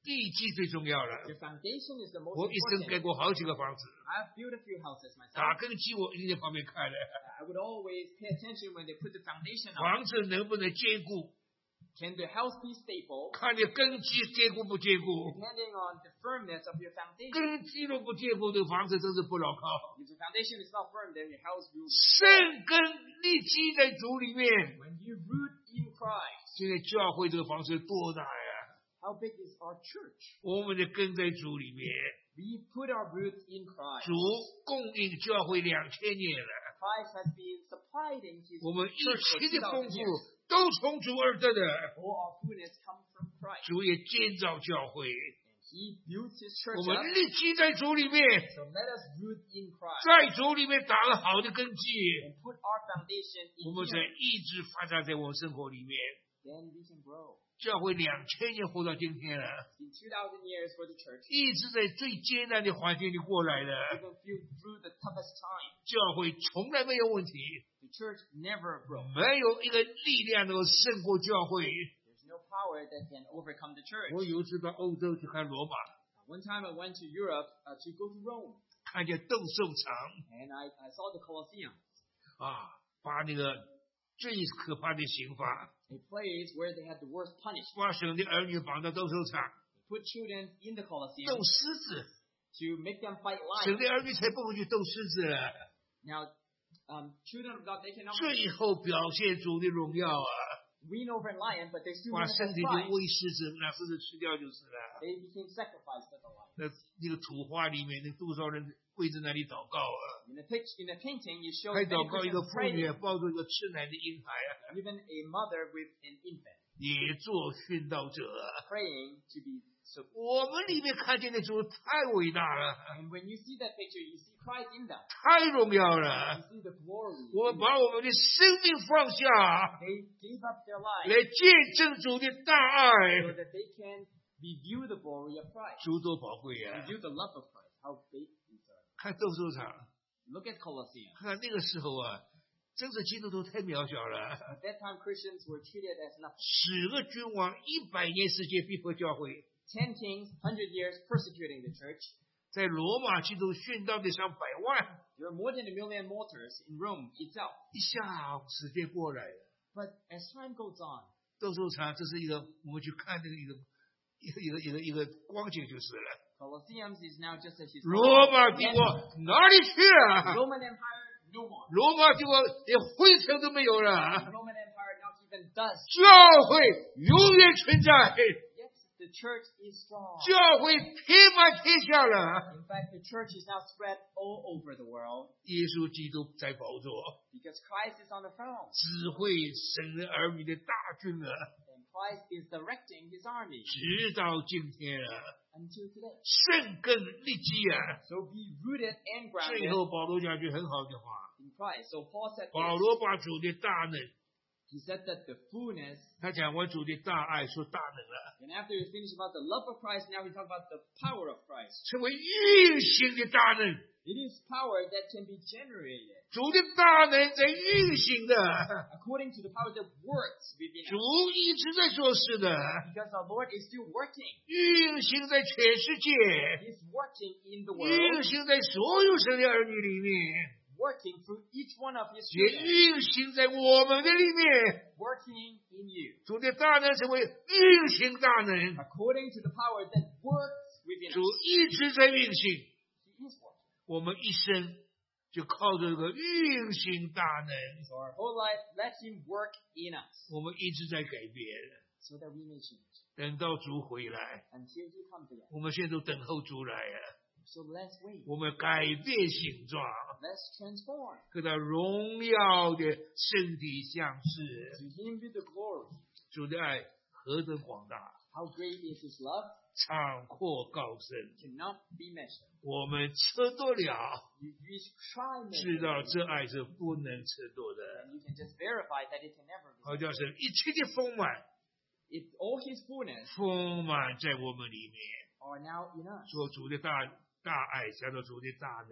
地基最重要了。 Your foundation is the most 我一生 important. 盖过好几个房子， I've built a few houses 打 myself. 根基我一定在旁边看的， I would always pay attention when they put the foundation on. 房子能不能坚固， Can the house be stable? 看你根基坚固不坚固。 Depending on the firmness of your foundation. 根基若不坚固，这个房子真是不牢靠。 If the foundation is not firm, then your house will. 生根立基在主里面。 When you root in Christ, 现在教会这个房子多大呀？ how big is our church? 我们的根在主里面， We put our roots in Christ. 主供应教会2000年了。 Christ has been supplied in His 我们一 church for 切的丰 2000 富 years. 都从主而得的。 All our goodness come from Christ. 主也建造教会， And He built His church 我们 up. 立基在主里面， So let us root in Christ 在主里面打了好的根基， and put our foundation 我 in 们才 Him. 一直发展在我们生活里面。 Then we can grow. 教会2000年活到今天了， It's been 2,000 years for the church. 一直在最艰难的环境里过来的。 Even through the toughest time, 教会从来没有问题， the church never broke. 没有一个力量能够胜过教会。 There's no power that can overcome the church. 我有一次到欧洲去看罗马， One time I went to Europe to go to Rome, 看见斗兽场 and I saw the Colosseum, 啊，把那个最可怕的刑罚， a place where they had the worst punishment. 把神的儿女绑到斗兽场， Put children in the 斗 Colosseum 狮子， to make them fight 神 lions. 的儿女才不会去斗狮子了。 Now, children of God, they cannot 最后表现主的荣耀啊， win over a lion, but they still 把 manifest 身体就 pride. 喂狮子，拿狮子吃掉就是了。 They became sacrificed to the lion. 那个图画里面，那多少人跪在那里祷告啊？ In the painting, you show 还 many 祷告一个 Christians 妇女 praying, 抱着一个吃奶的婴孩啊， even a mother with an infant, 也做殉道者啊。 praying to be so. 我们里面看见的主太伟大了， And when you see that picture, you see Christ in them. 太荣耀了。 You see the glory. 我们把我们的生命放下， They gave up their lives 来见证主的大爱 so，that they can review the glory of Christ, 主多宝贵啊！ review the love of Christ. How big is that? 看斗兽场， Look at Colosseum. 看那个时候啊，真是基督徒太渺小了。 At that time, Christians were treated as nothing. 10个君王100年时间逼迫教会， 10 kings, 100 years persecuting the church. 在罗马基督殉道的上百万， There are more than 1 million martyrs in Rome itself. 一下时间过来了。 But as time goes on, 斗兽场这是一个我们去看这个一个光景就是了。 Colosseums is now just a 罗马帝 historical 国哪里去了？ Roman Empire, no more. 罗马帝国连灰尘都没有了， Roman Empire, not even dust. 教会永远存在， Yes, the church is strong. 教会遍满天下了。 In fact, the church is now spread all over the world 耶稣基督在宝座， because Christ is on the throne 指挥神的儿女的大军啊， and Christ is directing his army 直到今天啊， until today. 生根立基啊。 So be rooted and 最 grounded 后保罗讲句很好的话， in Christ. So Paul said 保 this. 罗把主的大能， He said that the fullness, 他讲完主的大爱，说大能了， and after he finished about the love of Christ, now he talks about the power of Christ. 成为运行的大能。 It is power that can be generated 主的大能在运行的， according to the power that works within 主 us. 一直在做事的， Because our Lord is still working. 运行在全世界， He's working in the 运 world, 行在所有神的儿女里面， working through each one of his 也 children, 运行在我们的里面。 working in you. 主的大能成为运行大能， According to the power that works within 主 us. 一直在运行， He is working. 我们一生就靠着这个运行大能， So our whole life, let him work in us 我们一直在改变。 so that we may change 等到主回来， until he comes again. 我们现在都等候主来啊！ So let's wait. 我们改变形状， Let's transform. 跟他荣耀的身体相似。 To him be the glory. 主的爱何等广大， How great is his love? 广阔高深， Cannot be measured. 我们测度了， You try 知 measuring 道 it, 这爱是不能测度的。 and you can just verify that it can never be. 好像是一切的丰满， If all his fullness 丰满在我们里面。 are now in us, 说主的大爱，讲到主的大能，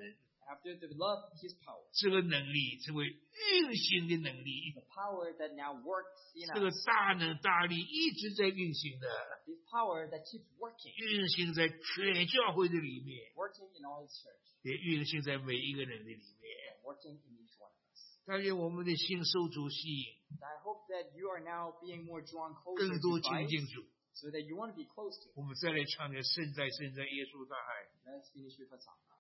After develop His power, 这个能力成为运行的能力， the power that now works in 这个 us, 大能大力一直在运行的， this power that keeps working, 运行在全教会的里面， working in all His church, 也运行在每一个人的里面。 and working in each one of us. 但愿我们的心受主吸引， I hope that you are now being more drawn closer 更多 to 亲 Christ, 近主。 so that you want to be close to Him. 我们再来唱点圣在圣在耶稣大爱。 Let's finish with a song.